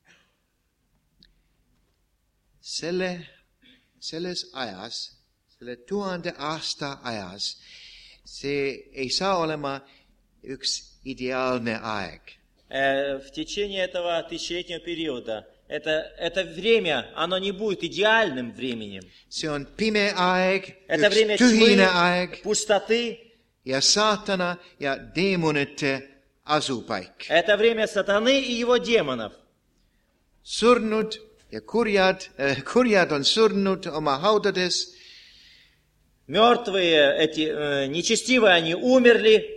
Selle, selles ajas, selle tuhande aasta ajas, see ei saa olema üks ideaalne aeg. В течение этого тысячелетнего периода это, это время, оно не будет идеальным временем. See on pime aeg, это üks tühine aeg пустоты, ja saatana ja deemonite asupaik. Это время сатаны и его демонов. Surnud ja kurjad, äh, kurjad on surnud oma haudades. Мертвые, эти äh, нечестивые, они умерли.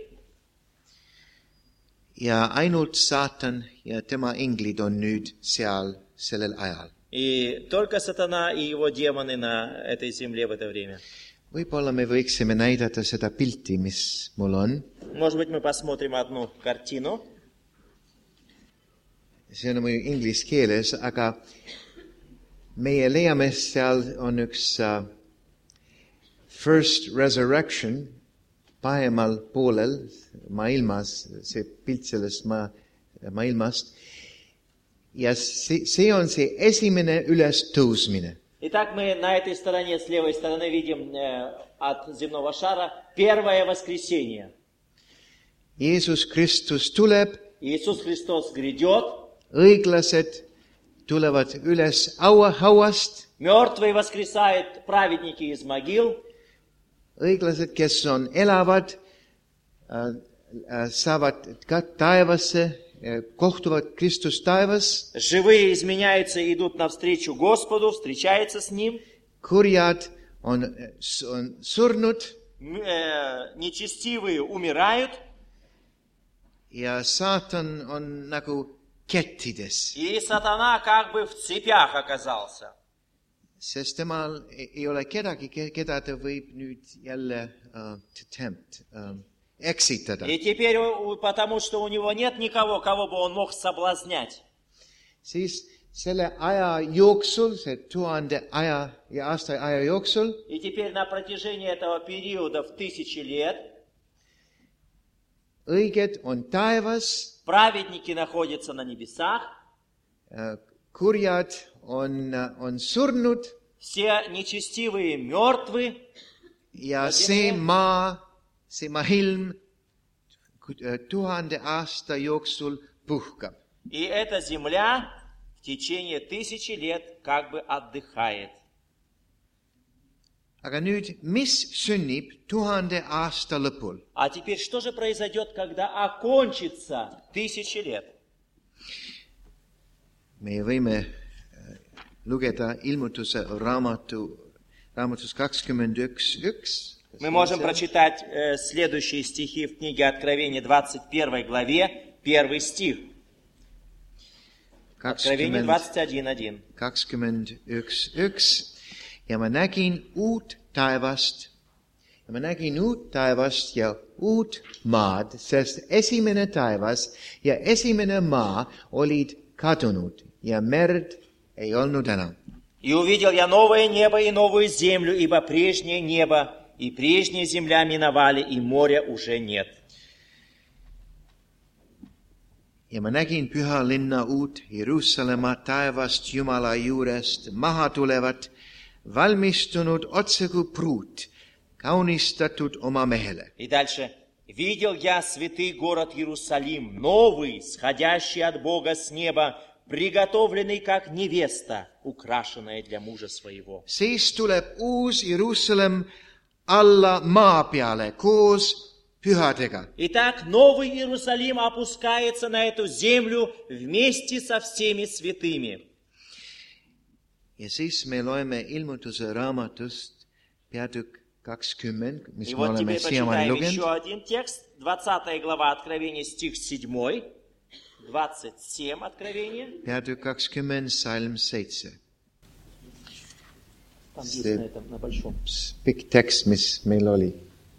Ja ainult saatan ja tema inglid on nüüd seal sellel ajal. И только сатана и его демоны на этой земле в это время. Võib-olla me võiksime näidata seda pilti, mis mul on. Может быть, мы посмотрим одну картину. See on muidugi inglise keeles, aga meie leiame, seal on üks uh, First Resurrection paremal poolel maailmas, see pilt sellest ma, maailmast. Ja see, see on see esimene ülestõusmine. Итак, мы на этой стороне, с левой стороны, видим э, от земного шара первое воскресенье. Jeesus Kristus tuleb, Иисус Христос грядет, õiglased tulevad üles haua, hauast, мертвые воскресают, праведники из могил, õiglased, kes on elavad, äh, äh, saavad ka taevasse, äh, kohtuvad Kristus taevas, живые изменяются и идут навстречу Господу, встречаются с Ним, kurjad on, on surnud м- э, нечестивые умирают, ja saatan on nagu kettides, и сатана как бы в цепях оказался. sest temal ei ei ole kedagi, ke- keda ta võib nüüd jälle uh, tempt, uh, eksitada. И теперь, у- потому что у него нет никого, кого бы он мог соблазнять. Siis selle aja jooksul, see tuhande aja ja aasta aja jooksul, И теперь на протяжении этого периода в тысячи лет õiged on taevas, праведники находятся на небесах, uh, kurjad on, uh, on surnud все нечестивые мертвы, ja see maa, see maailm uh, tuhande aasta jooksul puhkab. и эта земля в течение тысячи лет как бы отдыхает. Aga nüüd, mis sünnib tuhande aasta lõpul? А теперь что же произойдет, когда окончится тысячи лет? Me võime äh, lugeda ilmutuse raamatu, raamatus kakskümmend üks, üks. Мы можем прочитать э, следующие стихи в книге Откровения, двадцать первой главе, первый стих. Откровение двадцать один один. kakskümmend üks, üks. Ja ma nägin uut taevast, ja ma nägin uut taevast ja uut maad, sest esimene taevas ja esimene maa olid kadunud ja merd ei olnud enam. И увидел я новое небо и новую землю, ибо прежнее небо и прежняя земля миновали, и моря уже нет. Ja ma nägin püha linna uut Jeruusalemma taevast Jumala juurest maha tulevat, valmistunud otse kui pruut, kaunistatud oma mehele. И дальше. Видел я святый город Иерусалим, новый, сходящий от Бога с неба, приготовленный как невеста, украшенная для мужа своего. Siis tuleb uus Jeruusalemm alla maa peale koos pühadega. Итак, новый Иерусалим опускается на эту землю вместе со всеми святыми. Ja siis me loeme ilmutuse raamatust peatükk kakskümmend, mis И me вот oleme теперь siiamaani почитаем lugenud. еще один текст, двадцатая глава Откровения, стих седьмой, двадцать семь Откровения. Peatükk kakskümmend, salm seitse. Там есть на этом, на большом. Pikk tekst, mis meil oli.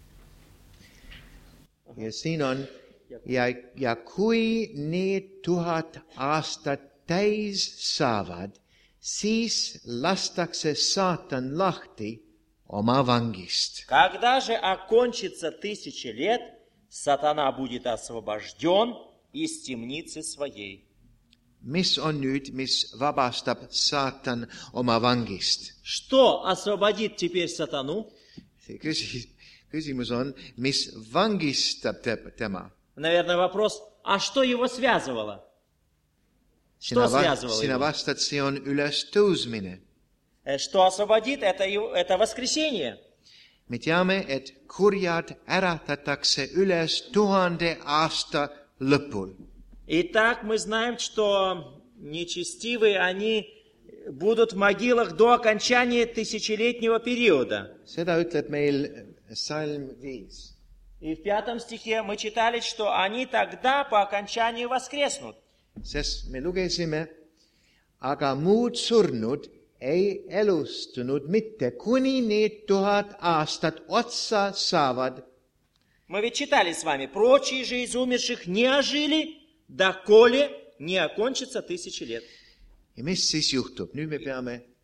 Ja siin on, ja, ja kui need tuhat aastat täis saavad, siis lastakse saatan lahti oma vangist. Когда же окончится тысяча лет, сатана будет освобожден из темницы своей. Mis on nüüd, mis vabastab saatan oma vangist? Что освободит теперь сатану? See küsi, küsimus on, mis vangistab te, tema? Наверное, вопрос, а что его связывало? Что Sina, va, связывало sina его? vastad, see on ülestõusmine. Э, Что освободит, это, его- это воскресение. Me teame, et kurjad äratatakse üles tuhande aasta lõpul. Итак, мы знаем, что нечестивые, они будут в могилах до окончания тысячелетнего периода. Seda ütleb meil salm viis. И в пятом стихе мы читали, что они тогда по окончанию воскреснут. Sest me lugesime, aga muud surnud ei elustunud mitte, kuni need tuhat aastat otsa saavad. Мы ведь читали с вами, прочие же из умерших не ожили, доколе не окончится тысячи лет. Ja mis siis juhtub? Nüüd me peame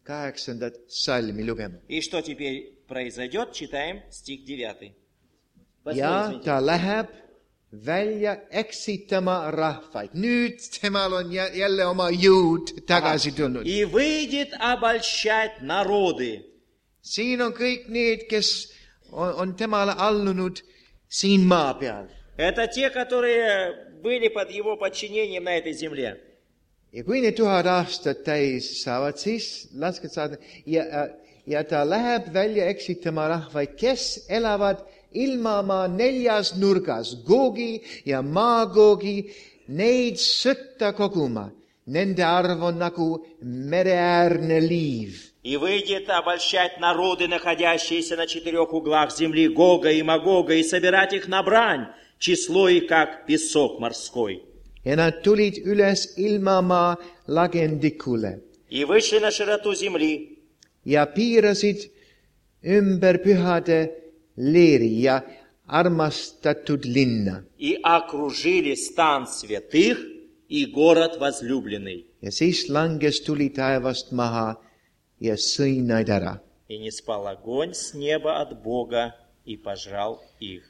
kaheksandat salmi lugema. И что теперь произойдет? Читаем стих девятый. Ja ta läheb välja eksitama rahvaid. Nüüd temal on jälle oma jõud tagasi tulnud. И выйдет обольщать народы. Siin on kõik need, kes on, on temale allunud siin maa peal. Это те, которые были под его подчинением на этой земле. Ja kui need tuhat aastat täis saavad, siis lasked saada. Ja, ja ta läheb välja eksitama rahvaid, kes elavad ilmamaa neljas nurgas, Googi ja Maagoogi, neid sõtta koguma. Nende arv on nagu mereäärne liiv. И выйдет обольщать народы, находящиеся на четырех углах земли Гога и Магога, и собирать их на брань, число их как песок морской. Ja nad tulid üles ilmamaa lagendikule. И вышли на широту земли. Ja piirasid ümber pühade leeri ja armastatud linna. И окружили стан святых и город возлюбленный. Ja siis langes tuli taevast maha ja sõi neid ära. И не спал огонь с неба от Бога и пожрал их.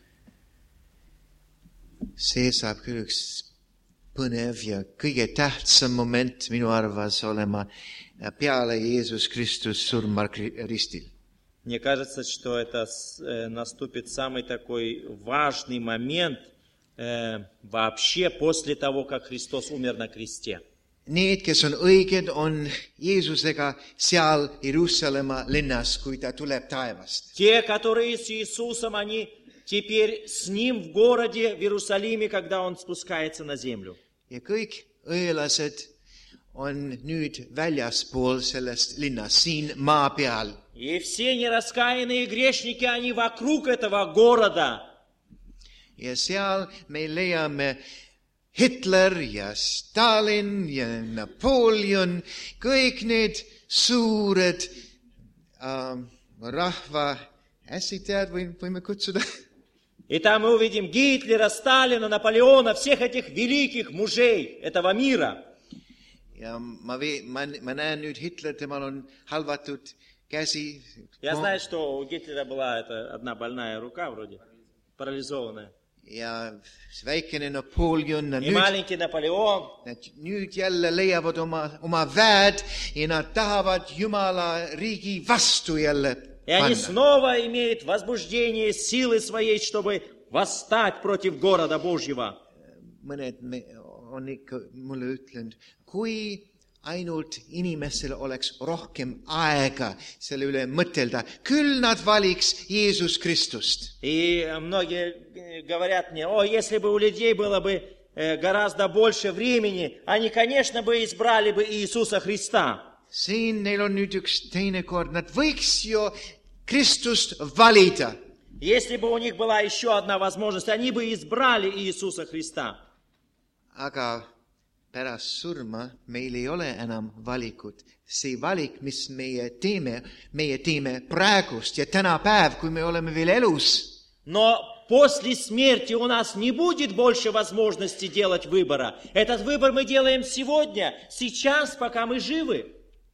See saab küll üks põnev ja kõige tähtsam moment minu arvas olema peale Jeesus Kristus surma ristil. Мне кажется, что это наступит самый такой важный момент э, вообще после того, как Христос умер на кресте. Need, kes on õiged, on Jeesusega seal Jeruusalemma linnas, kui ta tuleb taevast. Те, которые с Иисусом, они теперь с Ним в городе, в Иерусалиме, когда Он спускается на землю. Ja kõik õelased on nüüd väljaspool sellest linnast, siin maa peal. И все нераскаянные грешники, они вокруг этого города. Ja seal me leiame Hitler ja Stalin ja Napoleon, kõik need suured äh, rahva ässitajad, võime kutsuda. И там мы увидим Гитлера, Сталина, Наполеона, всех этих великих мужей этого мира. Ja ma, vee, ma, ma näen nüüd Hitler, temal on halvatud käsi. Я знаю, что у Гитлера была это, одна больная рука вроде, парализованная. Ja väikene Napoleon. И маленький Наполеон. Nüüd jälle leiavad oma, oma väed ja nad tahavad Jumala riigi vastu jälle panna. И они снова имеют возбуждение силы своей, чтобы восстать против города Божьего. Mõned me, on ikka mulle ütlenud, kui ainult inimesel oleks rohkem aega selle üle mõtelda, küll nad valiks Jeesus Kristust. И многие говорят мне, о, если бы у людей было бы гораздо больше времени, они, конечно, бы избрали бы Иисуса Христа. Siin neil on nüüd üks teine kord, nad võiks ju Kristust valida. Если бы у них была еще одна возможность, они бы избрали Иисуса Христа. Aga pärast surma meil ei ole enam valikut. See valik, mis meie teeme, meie teeme praegust ja tänapäev, kui me oleme veel elus. Но после смерти у нас не будет больше возможности делать выбора. Этот выбор мы делаем сегодня, сейчас, пока мы живы.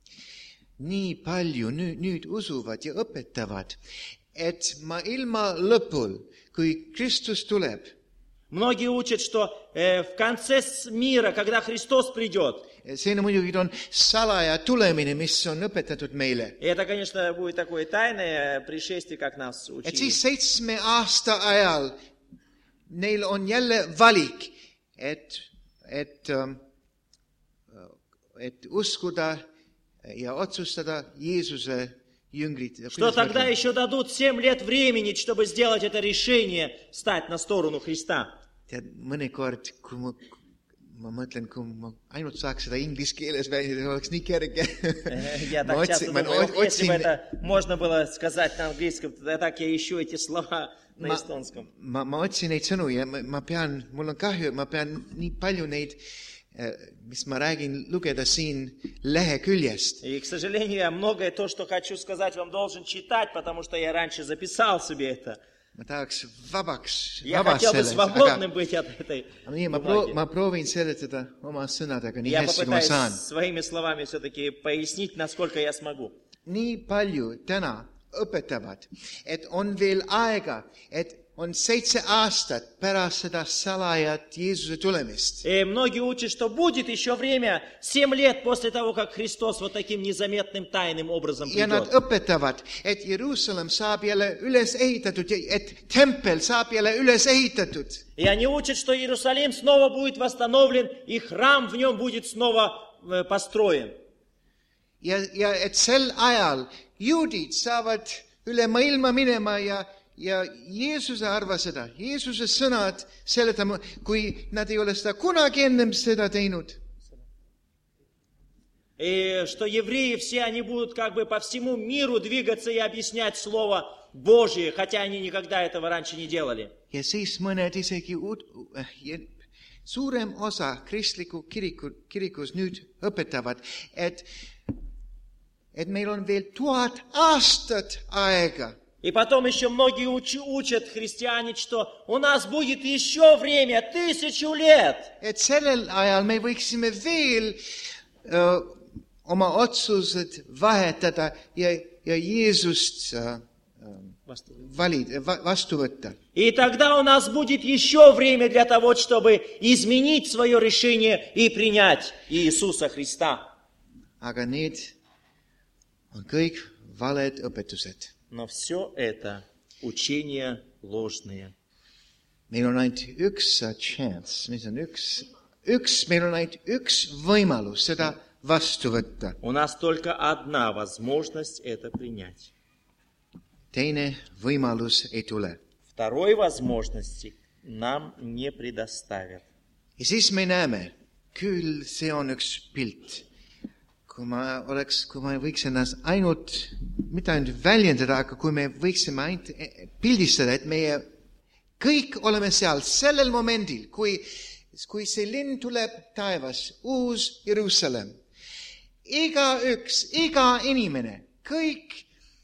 Nii palju nüüd, nüüd usuvad ja õpetavad, et ma ilma lõpul, kui Kristus tuleb. Многие учат, что э, в конце мира, когда Христос придет. See muidugi on salaja tulemine, mis on õpetatud meile. И это, конечно, будет такое taiное пришествие, как нас учили. Et siis seitsme aasta ajal neil on jälle valik, et, et, et uskuda ja otsustada Jeesuse jüngrid. Что тогда еще дадут семь лет времени, чтобы сделать это решение, стать на сторону Христа. Tead, mõnikord, kui ma, ma mõtlen, kui ma ainult saaks seda inglise keeles väljendada, oleks nii kerge. Я так часто думаю, если бы это можно было сказать на английском, тогда так я ищу эти слова на эстонском. Ma, ma otsin neid sõnu ja ma, ma pean, mul on kahju, ma pean nii palju neid mis ma räägin, lugeda siin leheküljest. И, к сожалению, я многое то, что хочу сказать, вам должен читать, потому что я раньше записал себе это. ma tahaks vabaks, Я vabas хотел бы sellest, свободным aga быть от этой nii, ma, pro, бумаги. ma proovin seletada oma sõnadega nii Я hästi, kui ma попытаюсь saan. своими словами все-таки пояснить, насколько я смогу. Nii palju täna õpetavad, et on veel aega, et on seitse aastat pärast seda salajat Jeesuse tulemist. И многие учат, что будет еще время, семь лет после того, как Христос вот таким незаметным тайным образом Ja nad придет. õpetavad, et Jeruusalemm saab jälle üles ehitatud, et tempel saab jälle üles ehitatud. И они учат, что Иерусалим снова будет восстановлен, и храм в нем будет снова э, построен. Ja, ja et sel ajal juudid saavad üle maailma minema ja, ja Jeesuse arva seda, Jeesuse sõnad seletama, kui nad ei ole seda kunagi ennem seda teinud. И что евреи все, они будут как бы по всему миру двигаться и объяснять Слово Божие, хотя они никогда этого раньше не делали. Ja siis mõned isegi uud, ja suurem osa kristliku kiriku, kirikus nüüd õpetavad, et et meil on veel tuhat aastat aega. И потом еще многие уч- учат христиане, что у нас будет еще время, тысячу лет. Et sellel ajal me võiksime veel öö, oma otsused vahetada ja, ja Jeesust öö, valida, vastu võtta. И тогда у нас будет еще время для того, чтобы изменить свое решение и принять Иисуса Христа. Aga need on kõik valed õpetused. Но все это учения ложные. Meil on ainult üks chance, mis on üks, üks, meil on ainult üks võimalus seda vastu võtta. У нас только одна возможность это принять. Teine võimalus ei tule. Второй возможности нам не предоставят. Ja siis me näeme, küll see on üks pilt. Kui ma oleks, kui ma võiks ennast ainult, mitte ainult väljendada, aga kui me võiksime ainult pildistada, et meie kõik oleme seal sellel momendil, kui, kui see linn tuleb taevas, uus Jeruusalemm. Iga üks, iga inimene, kõik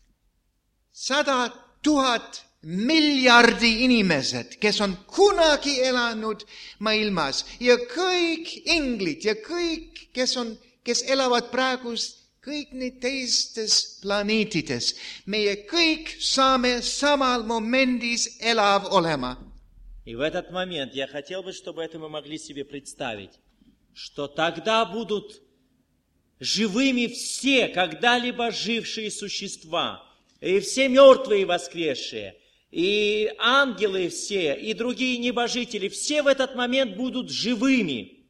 sada tuhat miljardi inimesed, kes on kunagi elanud maailmas ja kõik inglid ja kõik, kes on kes elavad praegust kõik need teistes planeetides. Meie kõik saame samal momendis elav olema. И в этот момент я хотел бы, чтобы это мы могли себе представить, что тогда будут живыми все, когда-либо жившие существа, и все мертвые воскресшие, и ангелы все, и другие небожители, все в этот момент будут живыми.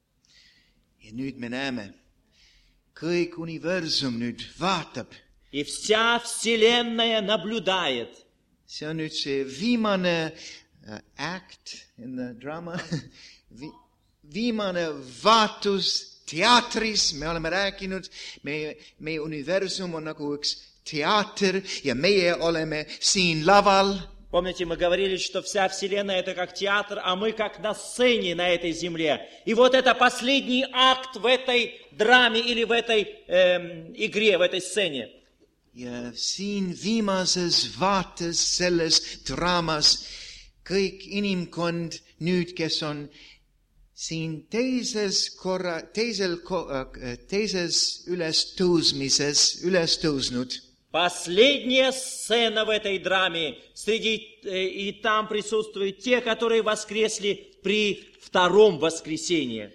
Ja nüüd me näeme, kõik universum nüüd vaatab. И вся Вселенная наблюдает. See on nüüd see viimane uh, act in the drama. Vi, viimane vaatus teatris. Me oleme rääkinud, meie, meie universum on nagu üks teater ja meie oleme siin laval. Помните, мы говорили, что вся Вселенная это как театр, а мы как на сцене на этой земле. И вот это последний акт в этой драме или в этой эм, игре, в этой сцене. Ja siin viimases vaates selles draamas kõik inimkond nüüd, kes on siin teises korra, teisel, teises ülestõusmises üles tõusnud. Последняя сцена в этой драме. Среди, и там присутствуют те, которые воскресли при втором воскресении.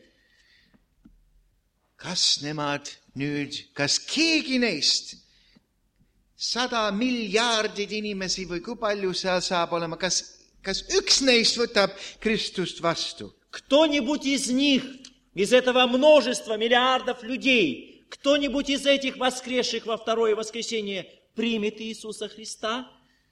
Kas nemad nüüd, kas keegi neist, sada miljardit inimesi või kui palju seal saab olema, kas, kas üks neist võtab Kristust vastu? Кто-нибудь из них, из этого множества миллиардов людей, кто-нибудь из этих воскресших во второе воскресенье примет Иисуса Христа?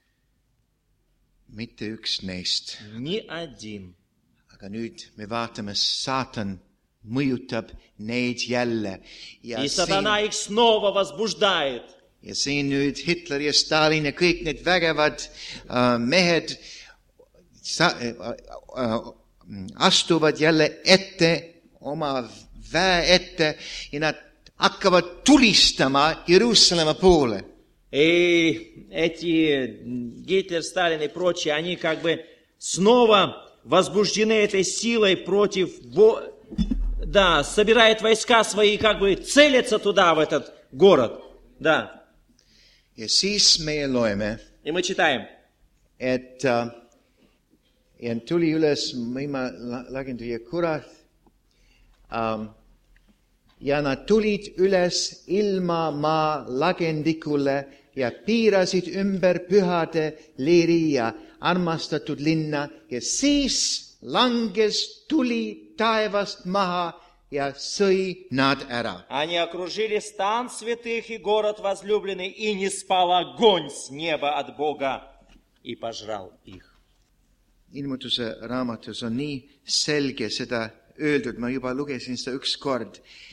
Mitte üks neist. Ни один. Aga nüüd me vaatame, saatan mõjutab neid jälle. Ja И сатана их снова возбуждает. Ja siin nüüd Hitler ja Stalin ja kõik need vägevad uh, mehed sa, uh, uh, astuvad jälle ette, oma väe ette ja nad hakkavad tulistama Jeruusalemma poole. И эти Гитлер, Сталин и прочие, они как бы снова возбуждены этой силой против, да, собирает войска свои, как бы целятся туда, в этот город, да. Ja siis me loeme, И мы читаем, et uh, ja tuli üles, ma lagin teie kurat, um, ja nad tulid üles ilma maa lagendikule ja piirasid ümber pühade leeri ja armastatud linna ja siis langes tuli taevast maha ja sõi nad ära. Они окружили стан святых и город возлюбленный, и не спал огонь с неба от Бога, и пожрал их. Ilmutuse raamatus on nii selge seda öeldud, ma juba lugesin seda üks kord.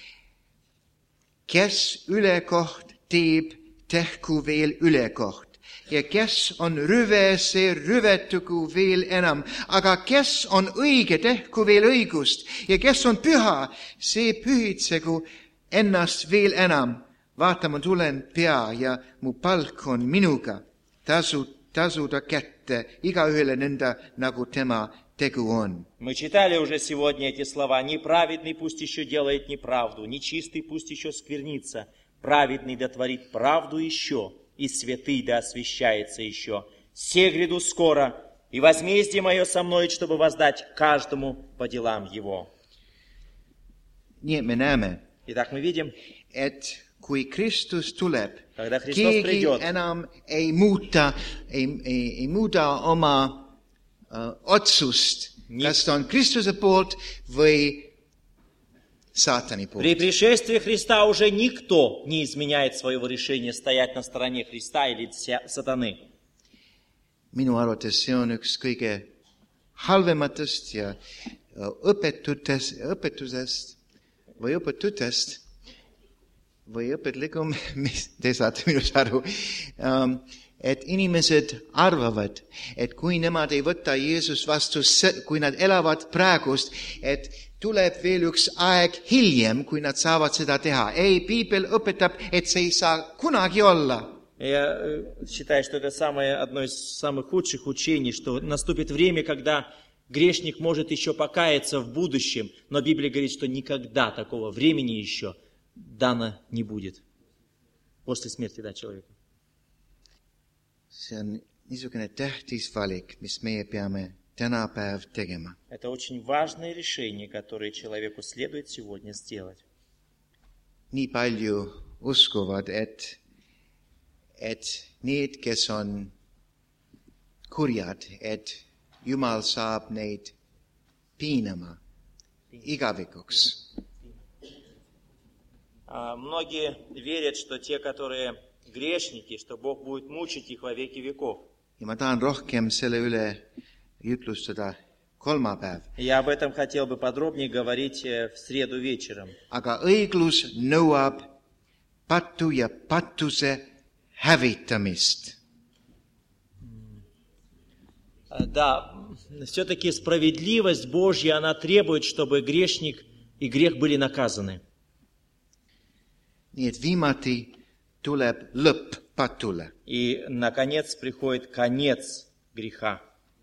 Kes ülekoht teeb, tehku veel ülekoht. Ja kes on rüve, see rüvetugu veel enam. Aga kes on õige, tehku veel õigust. Ja kes on püha, see pühitsegu ennast veel enam. Vaata, ma tulen pea ja mu palk on minuga. Tasu, tasuda kätte igaühele nõnda, nagu tema tegu on. Мы читали уже сегодня эти слова. Неправедный пусть еще делает неправду, нечистый пусть еще сквернится, праведный да творит правду еще, и святый да освящается еще. Се гряду скоро, и возмездие мое со мной, чтобы воздать каждому по делам его. Nii et me näeme, Итак, мы видим, et kui Kristus tuleb, когда Христос keegi придет, enam ei muuta, ei, ei, ei muuda oma uh, otsust, Nii- kas ta on Kristuse poolt või saatani poolt. при пришествии Христа уже никто не изменяет своего решения стоять на стороне Христа или ся- сатаны. Minu arvates see on üks kõige halvematest ja uh, õpetutest, õpetusest või õpetutest või õpetlikum, mis te saate minust aru, um, et inimesed arvavad, et kui nemad ei võta Jeesus vastu, kui nad elavad praegust, et tuleb veel üks aeg hiljem, kui nad saavad seda teha. Ei, Piibel õpetab, et see ei saa kunagi olla. Я э, считаю, что это самое, одно из самых худших учений, что наступит время, когда грешник может еще покаяться в будущем, но Библия говорит, что никогда такого времени еще дано не будет после смерти да, человека. See on niisugune tähtis valik, mis meie peame tänapäev tegema. Это очень важное решение, которое человеку следует сегодня сделать. Nii palju uskuvad, et, et need, kes on kurjad, et Jumal saab neid piinama igavikuks. А многие верят, что те, которые грешники, что Бог будет мучить их во веки веков. Ja ma tahan rohkem selle üle jutlustada kolmapäev. Я об этом хотел бы подробнее говорить в среду вечером. Aga õiglus nõuab patu ja patuse hävitamist. Да, все-таки справедливость Божья, она требует, чтобы грешник и грех были наказаны. Nii et viimati tuleb lõpp patule. И, наконец, приходит конец греха.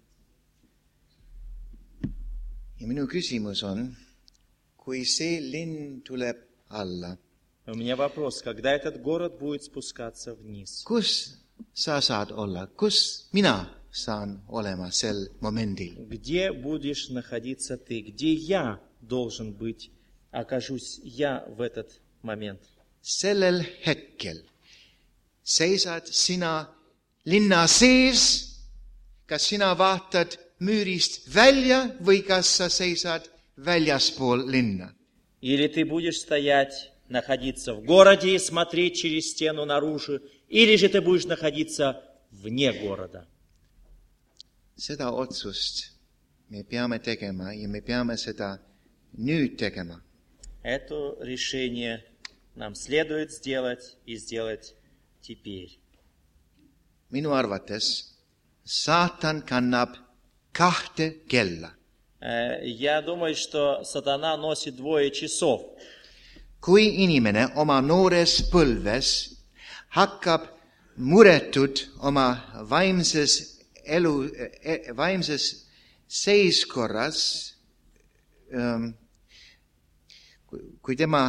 Ja minu küsimus on, kui see linn tuleb alla, У меня вопрос, когда этот город будет спускаться вниз? kus sa saad olla, kus mina saan olema sel momendil? Где будешь находиться ты? Где я должен быть? Окажусь я в этот момент? Sellel hetkel seisad sina linna sees, kas sina vaatad müürist välja või kas sa seisad väljaspool linna? Или ты будешь стоять, находиться в городе и смотреть через стену наружу, или же ты будешь находиться вне города. Seda otsust me peame tegema ja me peame seda nüüd tegema. Это решение нам следует сделать и сделать теперь. Minu arvates saatan kannab kahte kella. Э, Я думаю, что сатана носит двое часов. Kui inimene oma noores põlves hakkab muretud oma vaimses elu, vaimses seiskorras, kui tema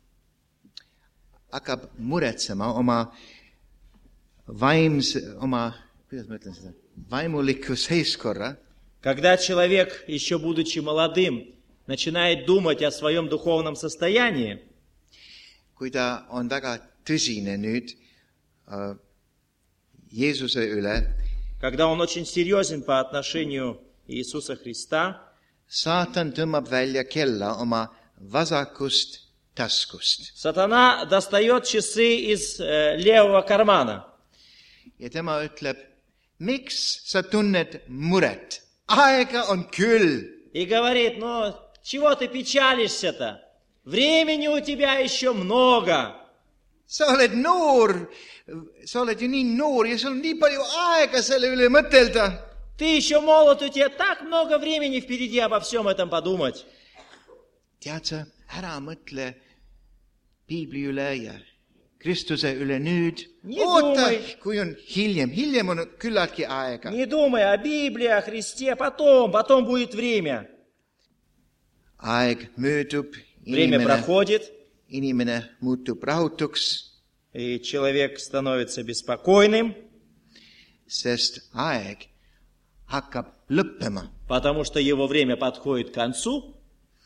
hakkab muretsema oma vaimse, oma, kuidas ma ütlen seda, vaimuliku seiskorra. Когда человек, еще будучи молодым, начинает думать о своем духовном состоянии, kui ta on väga tõsine nüüd uh, Jeesuse üle, когда он очень серьезен по отношению Иисуса Христа, saatan tõmbab välja kella oma vasakust taskust. Сатана достает часы из э, левого кармана. Ja tema ütleb, miks sa tunned muret? Aega on küll. И говорит, ну, чего ты печалишься-то? Времени у тебя еще много. Sa oled noor, sa oled ju nii noor ja sul on nii palju aega selle üle mõtelda. Ты еще молод, у тебя так много времени впереди обо всем этом подумать. Tead sa, ära mõtle Piibli üle ja Kristuse üle nüüd. Oota, kui on hiljem, hiljem on küllaltki aega. Не думай о Библии, о Христе, потом, потом будет время. Aeg möödub, Время inimene, проходит, inimene muutub rahutuks, и человек становится беспокойным, sest aeg hakkab lõppema. потому что его время подходит к концу,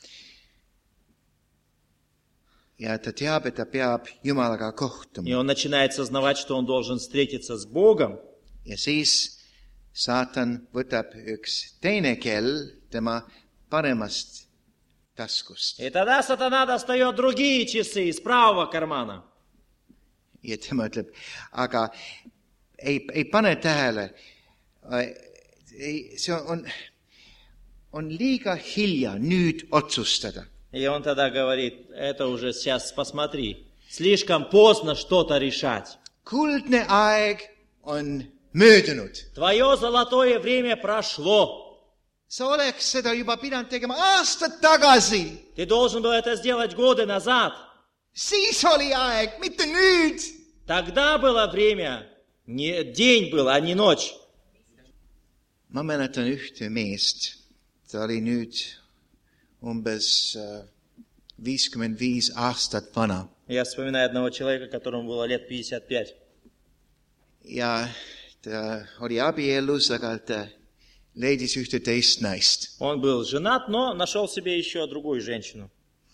Ja ta teab, et ta peab Jumalaga kohtuma. и он начинает сознавать, что он должен встретиться с Богом. Ja siis saatan võtab üks teine kell tema paremast taskust. И тогда сатана достает другие часы из правого кармана. Ja tema ütleb, aga ei, ei pane tähele, ei, see on, on liiga hilja nüüd otsustada. И он тогда говорит, это уже сейчас посмотри, слишком поздно что-то решать. Kuldne aeg on möödunud. Твое золотое время прошло. Sa oleks seda juba pidanud tegema aastad tagasi. Ты должен был это сделать годы назад. Siis oli aeg, mitte nüüd. Тогда было время, не, день был, а не ночь. Ma mäletan ühte meest, ta oli nüüd umbes viiskümmend viis aastat vana. Я вспоминаю одного человека, которому было лет пятьдесят пять. Ja ta oli abielus, aga ta leidis ühte teist naist. Он был женат, но нашел себе еще другую женщину.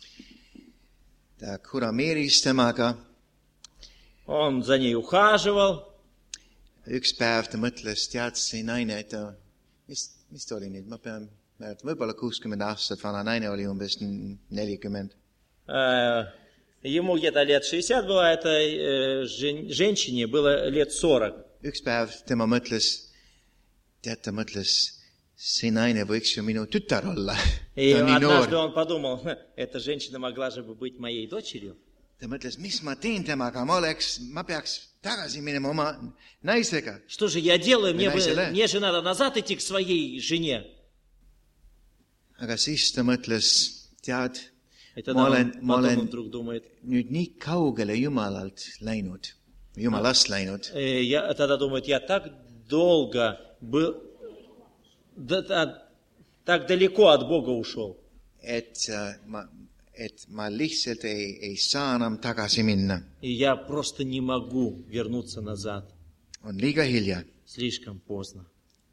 Ta kurameeris temaga. Он за ней ухаживал. Üks päev ta mõtles, tead, see naine, et ta, mis, mis ta oli nüüd, ma pean võib-olla kuuskümmend aastat vana, naine oli umbes nelikümmend. Ему где-то лет шестьдесят было, а этой женщине было лет сорок. Üks päev tema mõtles, tead, ta mõtles, see naine võiks ju minu tütar olla. И однажды он подумал, эта женщина могла же быть моей дочерью. Ta mõtles, mis ma teen temaga, ma oleks, ma peaks tagasi minema oma naisega. Что же я делаю? Мне, мне же надо назад идти к своей жене. Aga siis ta mõtles, tead, ma olen, ma olen nüüd nii kaugele Jumalalt läinud, Jumalast läinud. Я тогда думаю, я так долго был, так далеко от Бога ушел. Et ma, et ma lihtsalt ei, ei saa enam tagasi minna. И я просто не могу вернуться назад. On liiga hilja. Слишком поздно.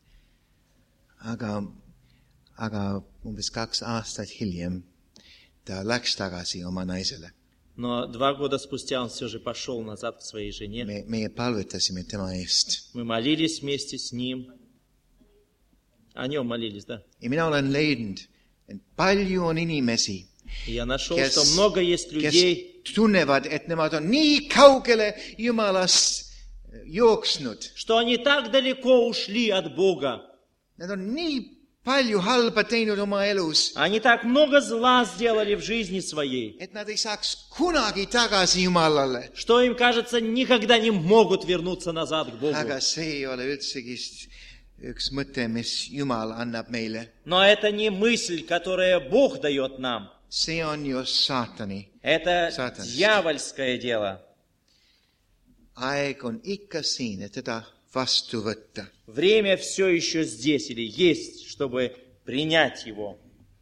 Aga aga umbes kaks aastat hiljem ta läks tagasi oma naisele. Но два года спустя он все же пошел назад к своей жене. Me, meie palvetasime tema eest. Мы молились вместе с ним. О нем молились, да? Ja mina olen leidnud, et palju on inimesi, И я нашел, kes, что много есть людей, kes tunnevad, et nemad on nii kaugele Jumalast jooksnud. Что они так далеко ушли от Бога. Nad on nii palju halba teinud oma elus. Они так много зла сделали в жизни своей. Et nad ei saaks kunagi tagasi Jumalale. Что им кажется, никогда не могут вернуться назад к Богу. Aga see ei ole üldsegi üks mõte, mis Jumal annab meile. Но это не мысль, которую Бог дает нам. See on ju saatani. Это Saatanist. дьявольское дело. aeg on ikka siin, et teda vastu võtta. Время все еще здесь или есть, чтобы принять его.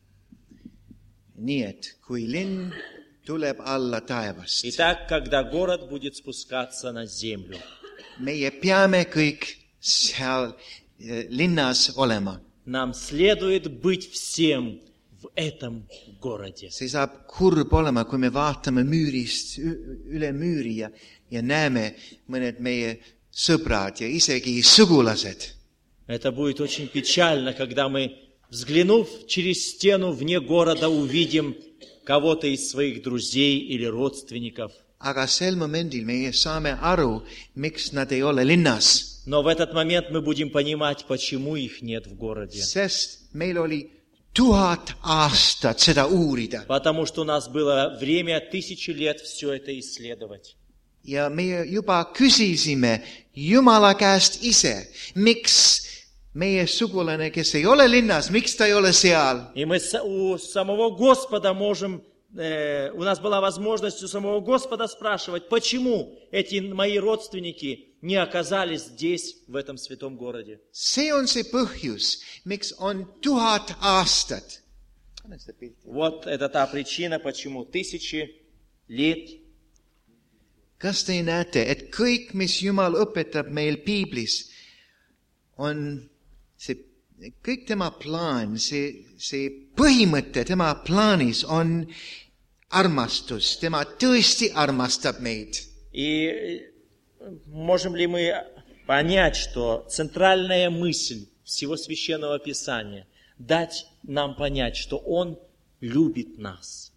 Nii et kui linn tuleb alla taevast, Итак, когда город будет спускаться на землю, meie peame kõik seal eh, linnas olema. нам следует быть всем в этом городе. See saab kurb olema, kui me vaatame müürist ü- üle müüri ja, ja näeme mõned meie sõbrad ja isegi sugulased. Это будет очень печально, когда мы, взглянув через стену вне города, увидим кого-то из своих друзей или родственников. Aga sel momendil meie saame aru, miks nad ei ole linnas. Но в этот момент мы будем понимать, почему их нет в городе. Sest meil oli tuhat aastat seda uurida. Потому что у нас было время тысячи лет все это исследовать. Ja meie juba küsisime Jumala käest ise, miks meie sugulane, kes ei ole linnas, miks ta ei ole seal? И мы с- у самого Господа можем, э, у нас была возможность у самого Господа спрашивать, почему эти мои родственники не оказались здесь, в этом святом городе. See on see põhjus, miks on tuhat aastat. Вот это та причина, почему тысячи лет. Kas te näete, et kõik, mis Jumal õpetab meil piiblis, on see, kõik tema plaan, see, see põhimõte tema plaanis on armastus. Tema tõesti armastab meid. И можем ли мы понять, что центральная мысль всего Священного Писания дать нам понять, что Он любит нас.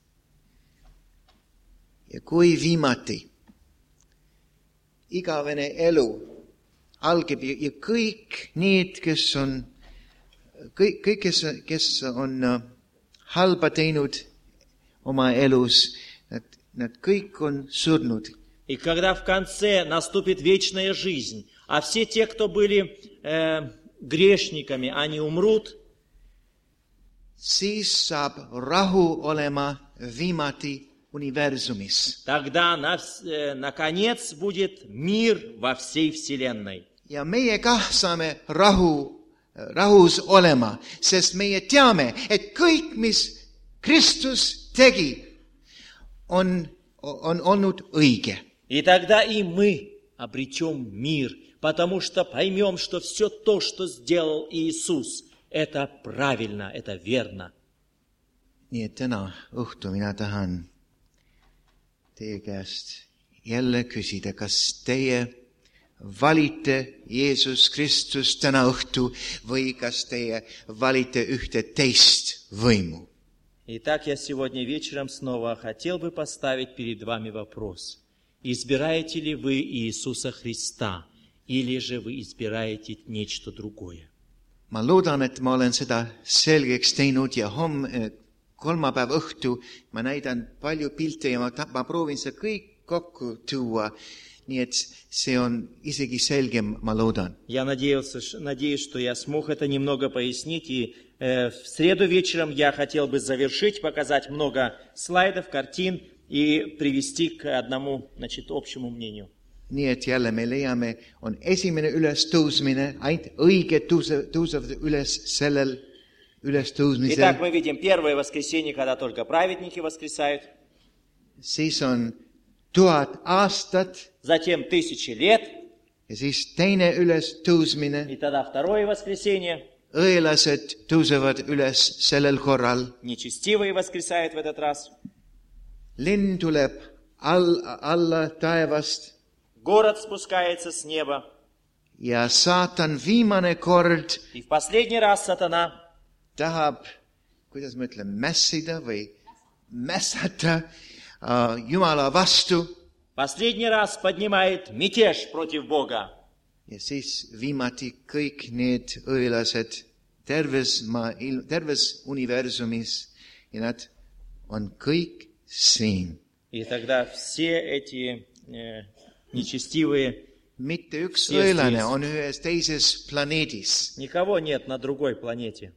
Ja kui viimati igavene elu algab ja, ja kõik need, kes on, kõik, kõik kes, kes on uh, halba teinud oma elus, nad, nad kõik on surnud. И когда в конце наступит вечная жизнь, а все те, кто были э, грешниками, они умрут, Siis saab rahu olema viimati universumis. тогда на, э, наконец будет мир во всей Вселенной. Ja meie kah saame rahu, rahus olema, sest meie teame, et kõik, mis Kristus tegi, on, on olnud õige. И тогда и мы обретем мир, потому что поймем, что все то, что сделал Иисус, это правильно, это верно. Nii et täna õhtu mina tahan teie käest jälle küsida, kas teie valite Jeesus Kristus täna õhtu või kas teie valite ühte teist võimu? Итак, я сегодня вечером снова хотел бы поставить перед вами вопрос. Избираете ли вы Иисуса Христа, или же вы избираете нечто другое? Ma loodan, et ma olen seda selgeks teinud ja homme, kolmapäev õhtu ma näidan palju pilte ja ma, ta, ma proovin seda kõik kokku tuua. Nii et see on isegi selgem, ma loodan. Я надеялся, надеюсь, что я смог это немного пояснить. И э, в среду вечером я хотел бы завершить, показать много слайдов, картин и привести к одному, значит, общему мнению. Nii et jälle me leiame, on esimene ülestõusmine, ainult õige tõusev, tõusev üles sellel ülestõusmisel. Итак, мы видим первое воскресенье, когда только праведники воскресают. Siis on tuhat aastat Затем тысячи лет. ja siis teine ülestõusmine. И тогда второе воскресенье. Õelased tõusevad üles sellel korral. Нечестивые воскресают в этот раз. Linn tuleb all, alla taevast. Город спускается с неба. Ja saatan viimane kord И в последний раз сатана tahab, kuidas ma ütlen, mässida või mässata uh, Jumala vastu. последний раз поднимает мятеж против Бога. Ja siis viimati kõik need õelased terves, maa, terves universumis ja nad on kõik siin. И тогда все эти э, нечестивые, Mitte üks Yes, õelane yes. on ühes teises planeedis. никого нет на другой планете.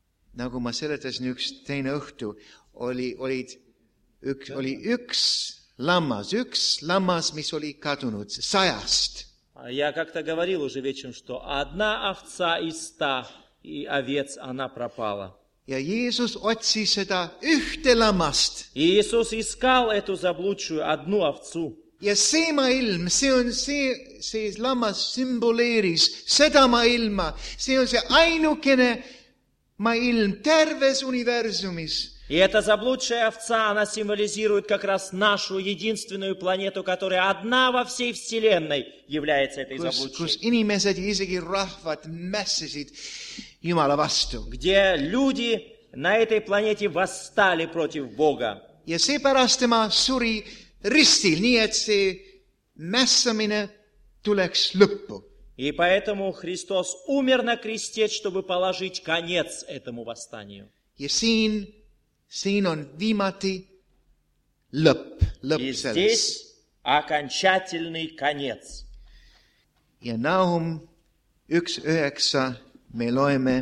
Nagu ma seletasin, üks teine õhtu oli, olid üks, oli üks lammas, üks lammas, mis oli kadunud sajast. Я как-то говорил уже вечером, что одна овца из ста и овец, она пропала. Ja Jeesus otsis seda ühte lammast. И Иисус искал эту заблудшую одну овцу. Ja see maailm, see on see, see lammas sümboleeris seda maailma. See on see ainukene maailm terves universumis. И эта заблудшая овца, она символизирует как раз нашу единственную планету, которая одна во всей Вселенной является этой Kus, заблудшей. kus inimesed ja isegi rahvad mässisid Jumala vastu. Где люди на этой планете восстали против Бога. Ja seepärast tema suri ristil, nii et see mässamine tuleks lõppu. И поэтому Христос умер на кресте, чтобы положить конец этому восстанию. Ja siin, siin on viimati lõpp, lõpp И selles. здесь окончательный конец. Ja Nahum üks üheksa me loeme,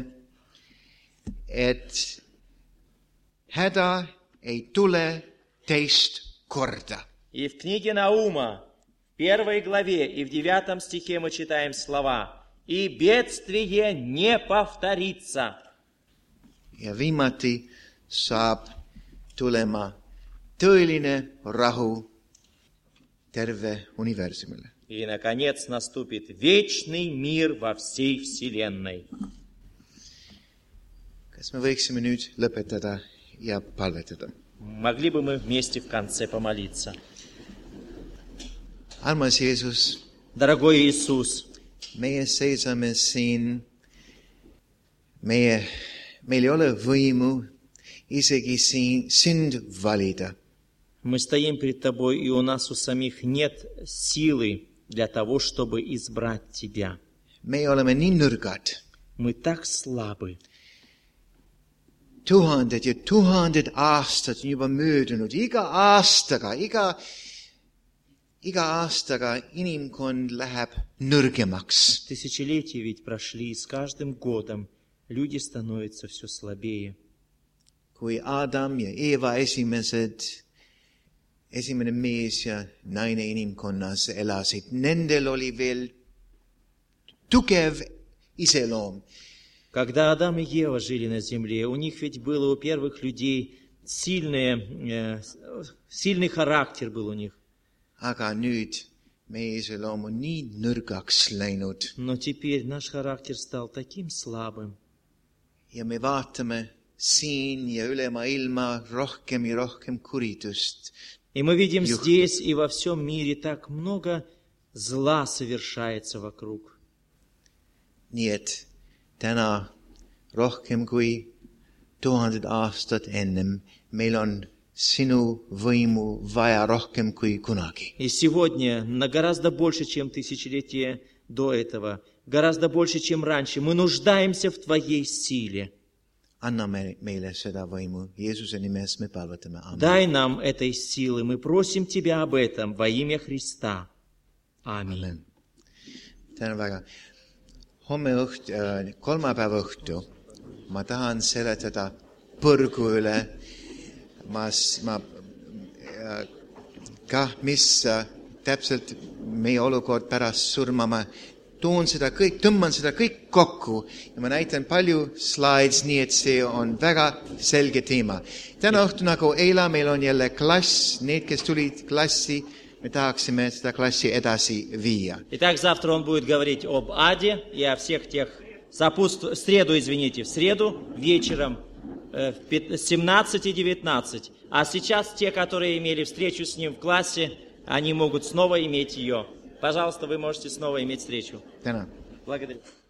et häda ei tule teist korda. И в книге Наума, в первой главе и в девятом стихе мы читаем слова: «И бедствие не повторится». Ja viimati saab tulema tõeline rahu terve universumile. И, наконец, наступит вечный мир во всей Вселенной. Kas me võiksime nüüd lõpetada ja palvetada? Могли бы мы вместе в конце помолиться. Armas Jeesus, Дорогой Иисус, meie seisame siin, meie, meil ei ole võimu isegi siin sind valida. мы стоим перед Тобой, и у нас у самих нет силы для того, чтобы избрать Тебя. Me oleme nii nõrgad. Мы так слабы. Tuhanded ja tuhanded aastad on juba möödunud. Iga aastaga, iga, iga aastaga inimkond läheb nõrgemaks. Тысячелетия ведь прошли, и с каждым годом люди становятся все слабее. Kui Adam ja Eva esimesed, esimene mees ja naine inimkonnas elasid, nendel oli veel tugev iseloom. Когда Адам и Ева жили на земле, у них ведь было у первых людей сильные, э, сильный характер был у них. Aga nüüd meie iseloom on nii nõrgaks läinud Но теперь наш характер стал таким слабым. ja me vaatame siin ja üle maailma rohkem ja rohkem kuritust. И мы видим Юх. здесь и во всем мире так много зла совершается вокруг. Nii et täna rohkem kui tuhanded aastad ennem meil on sinu võimu vaja rohkem kui kunagi. И сегодня, на гораздо больше, чем тысячелетия до этого, гораздо больше, чем раньше, мы нуждаемся в Твоей силе. Anna me, meile seda võimu. Jeesuse nimes me palvetame. Amen. Дай нам этой силы. Мы просим Тебя об этом во имя Христа. Аминь. Amen. Tänan väga. Homme õht, kolmapäeva õhtu ma tahan seletada põrgu üle. Ma, ma kah, mis täpselt meie olukord pärast surma, ma toon seda kõik, tõmban seda kõik kokku ja ma näitan palju slides, nii et see on väga selge teema. Täna õhtu nagu eile meil on jälle klass, need, kes tulid klassi, me tahaksime seda klassi edasi viia. Итак, завтра он будет говорить об аде и о всех тех сопутств... В среду, извините, в среду вечером э, в семнадцать и девятнадцать. А сейчас те, которые имели встречу с ним в классе, они могут снова иметь ее. Пожалуйста, вы можете снова иметь встречу. Tänan. Благодарю.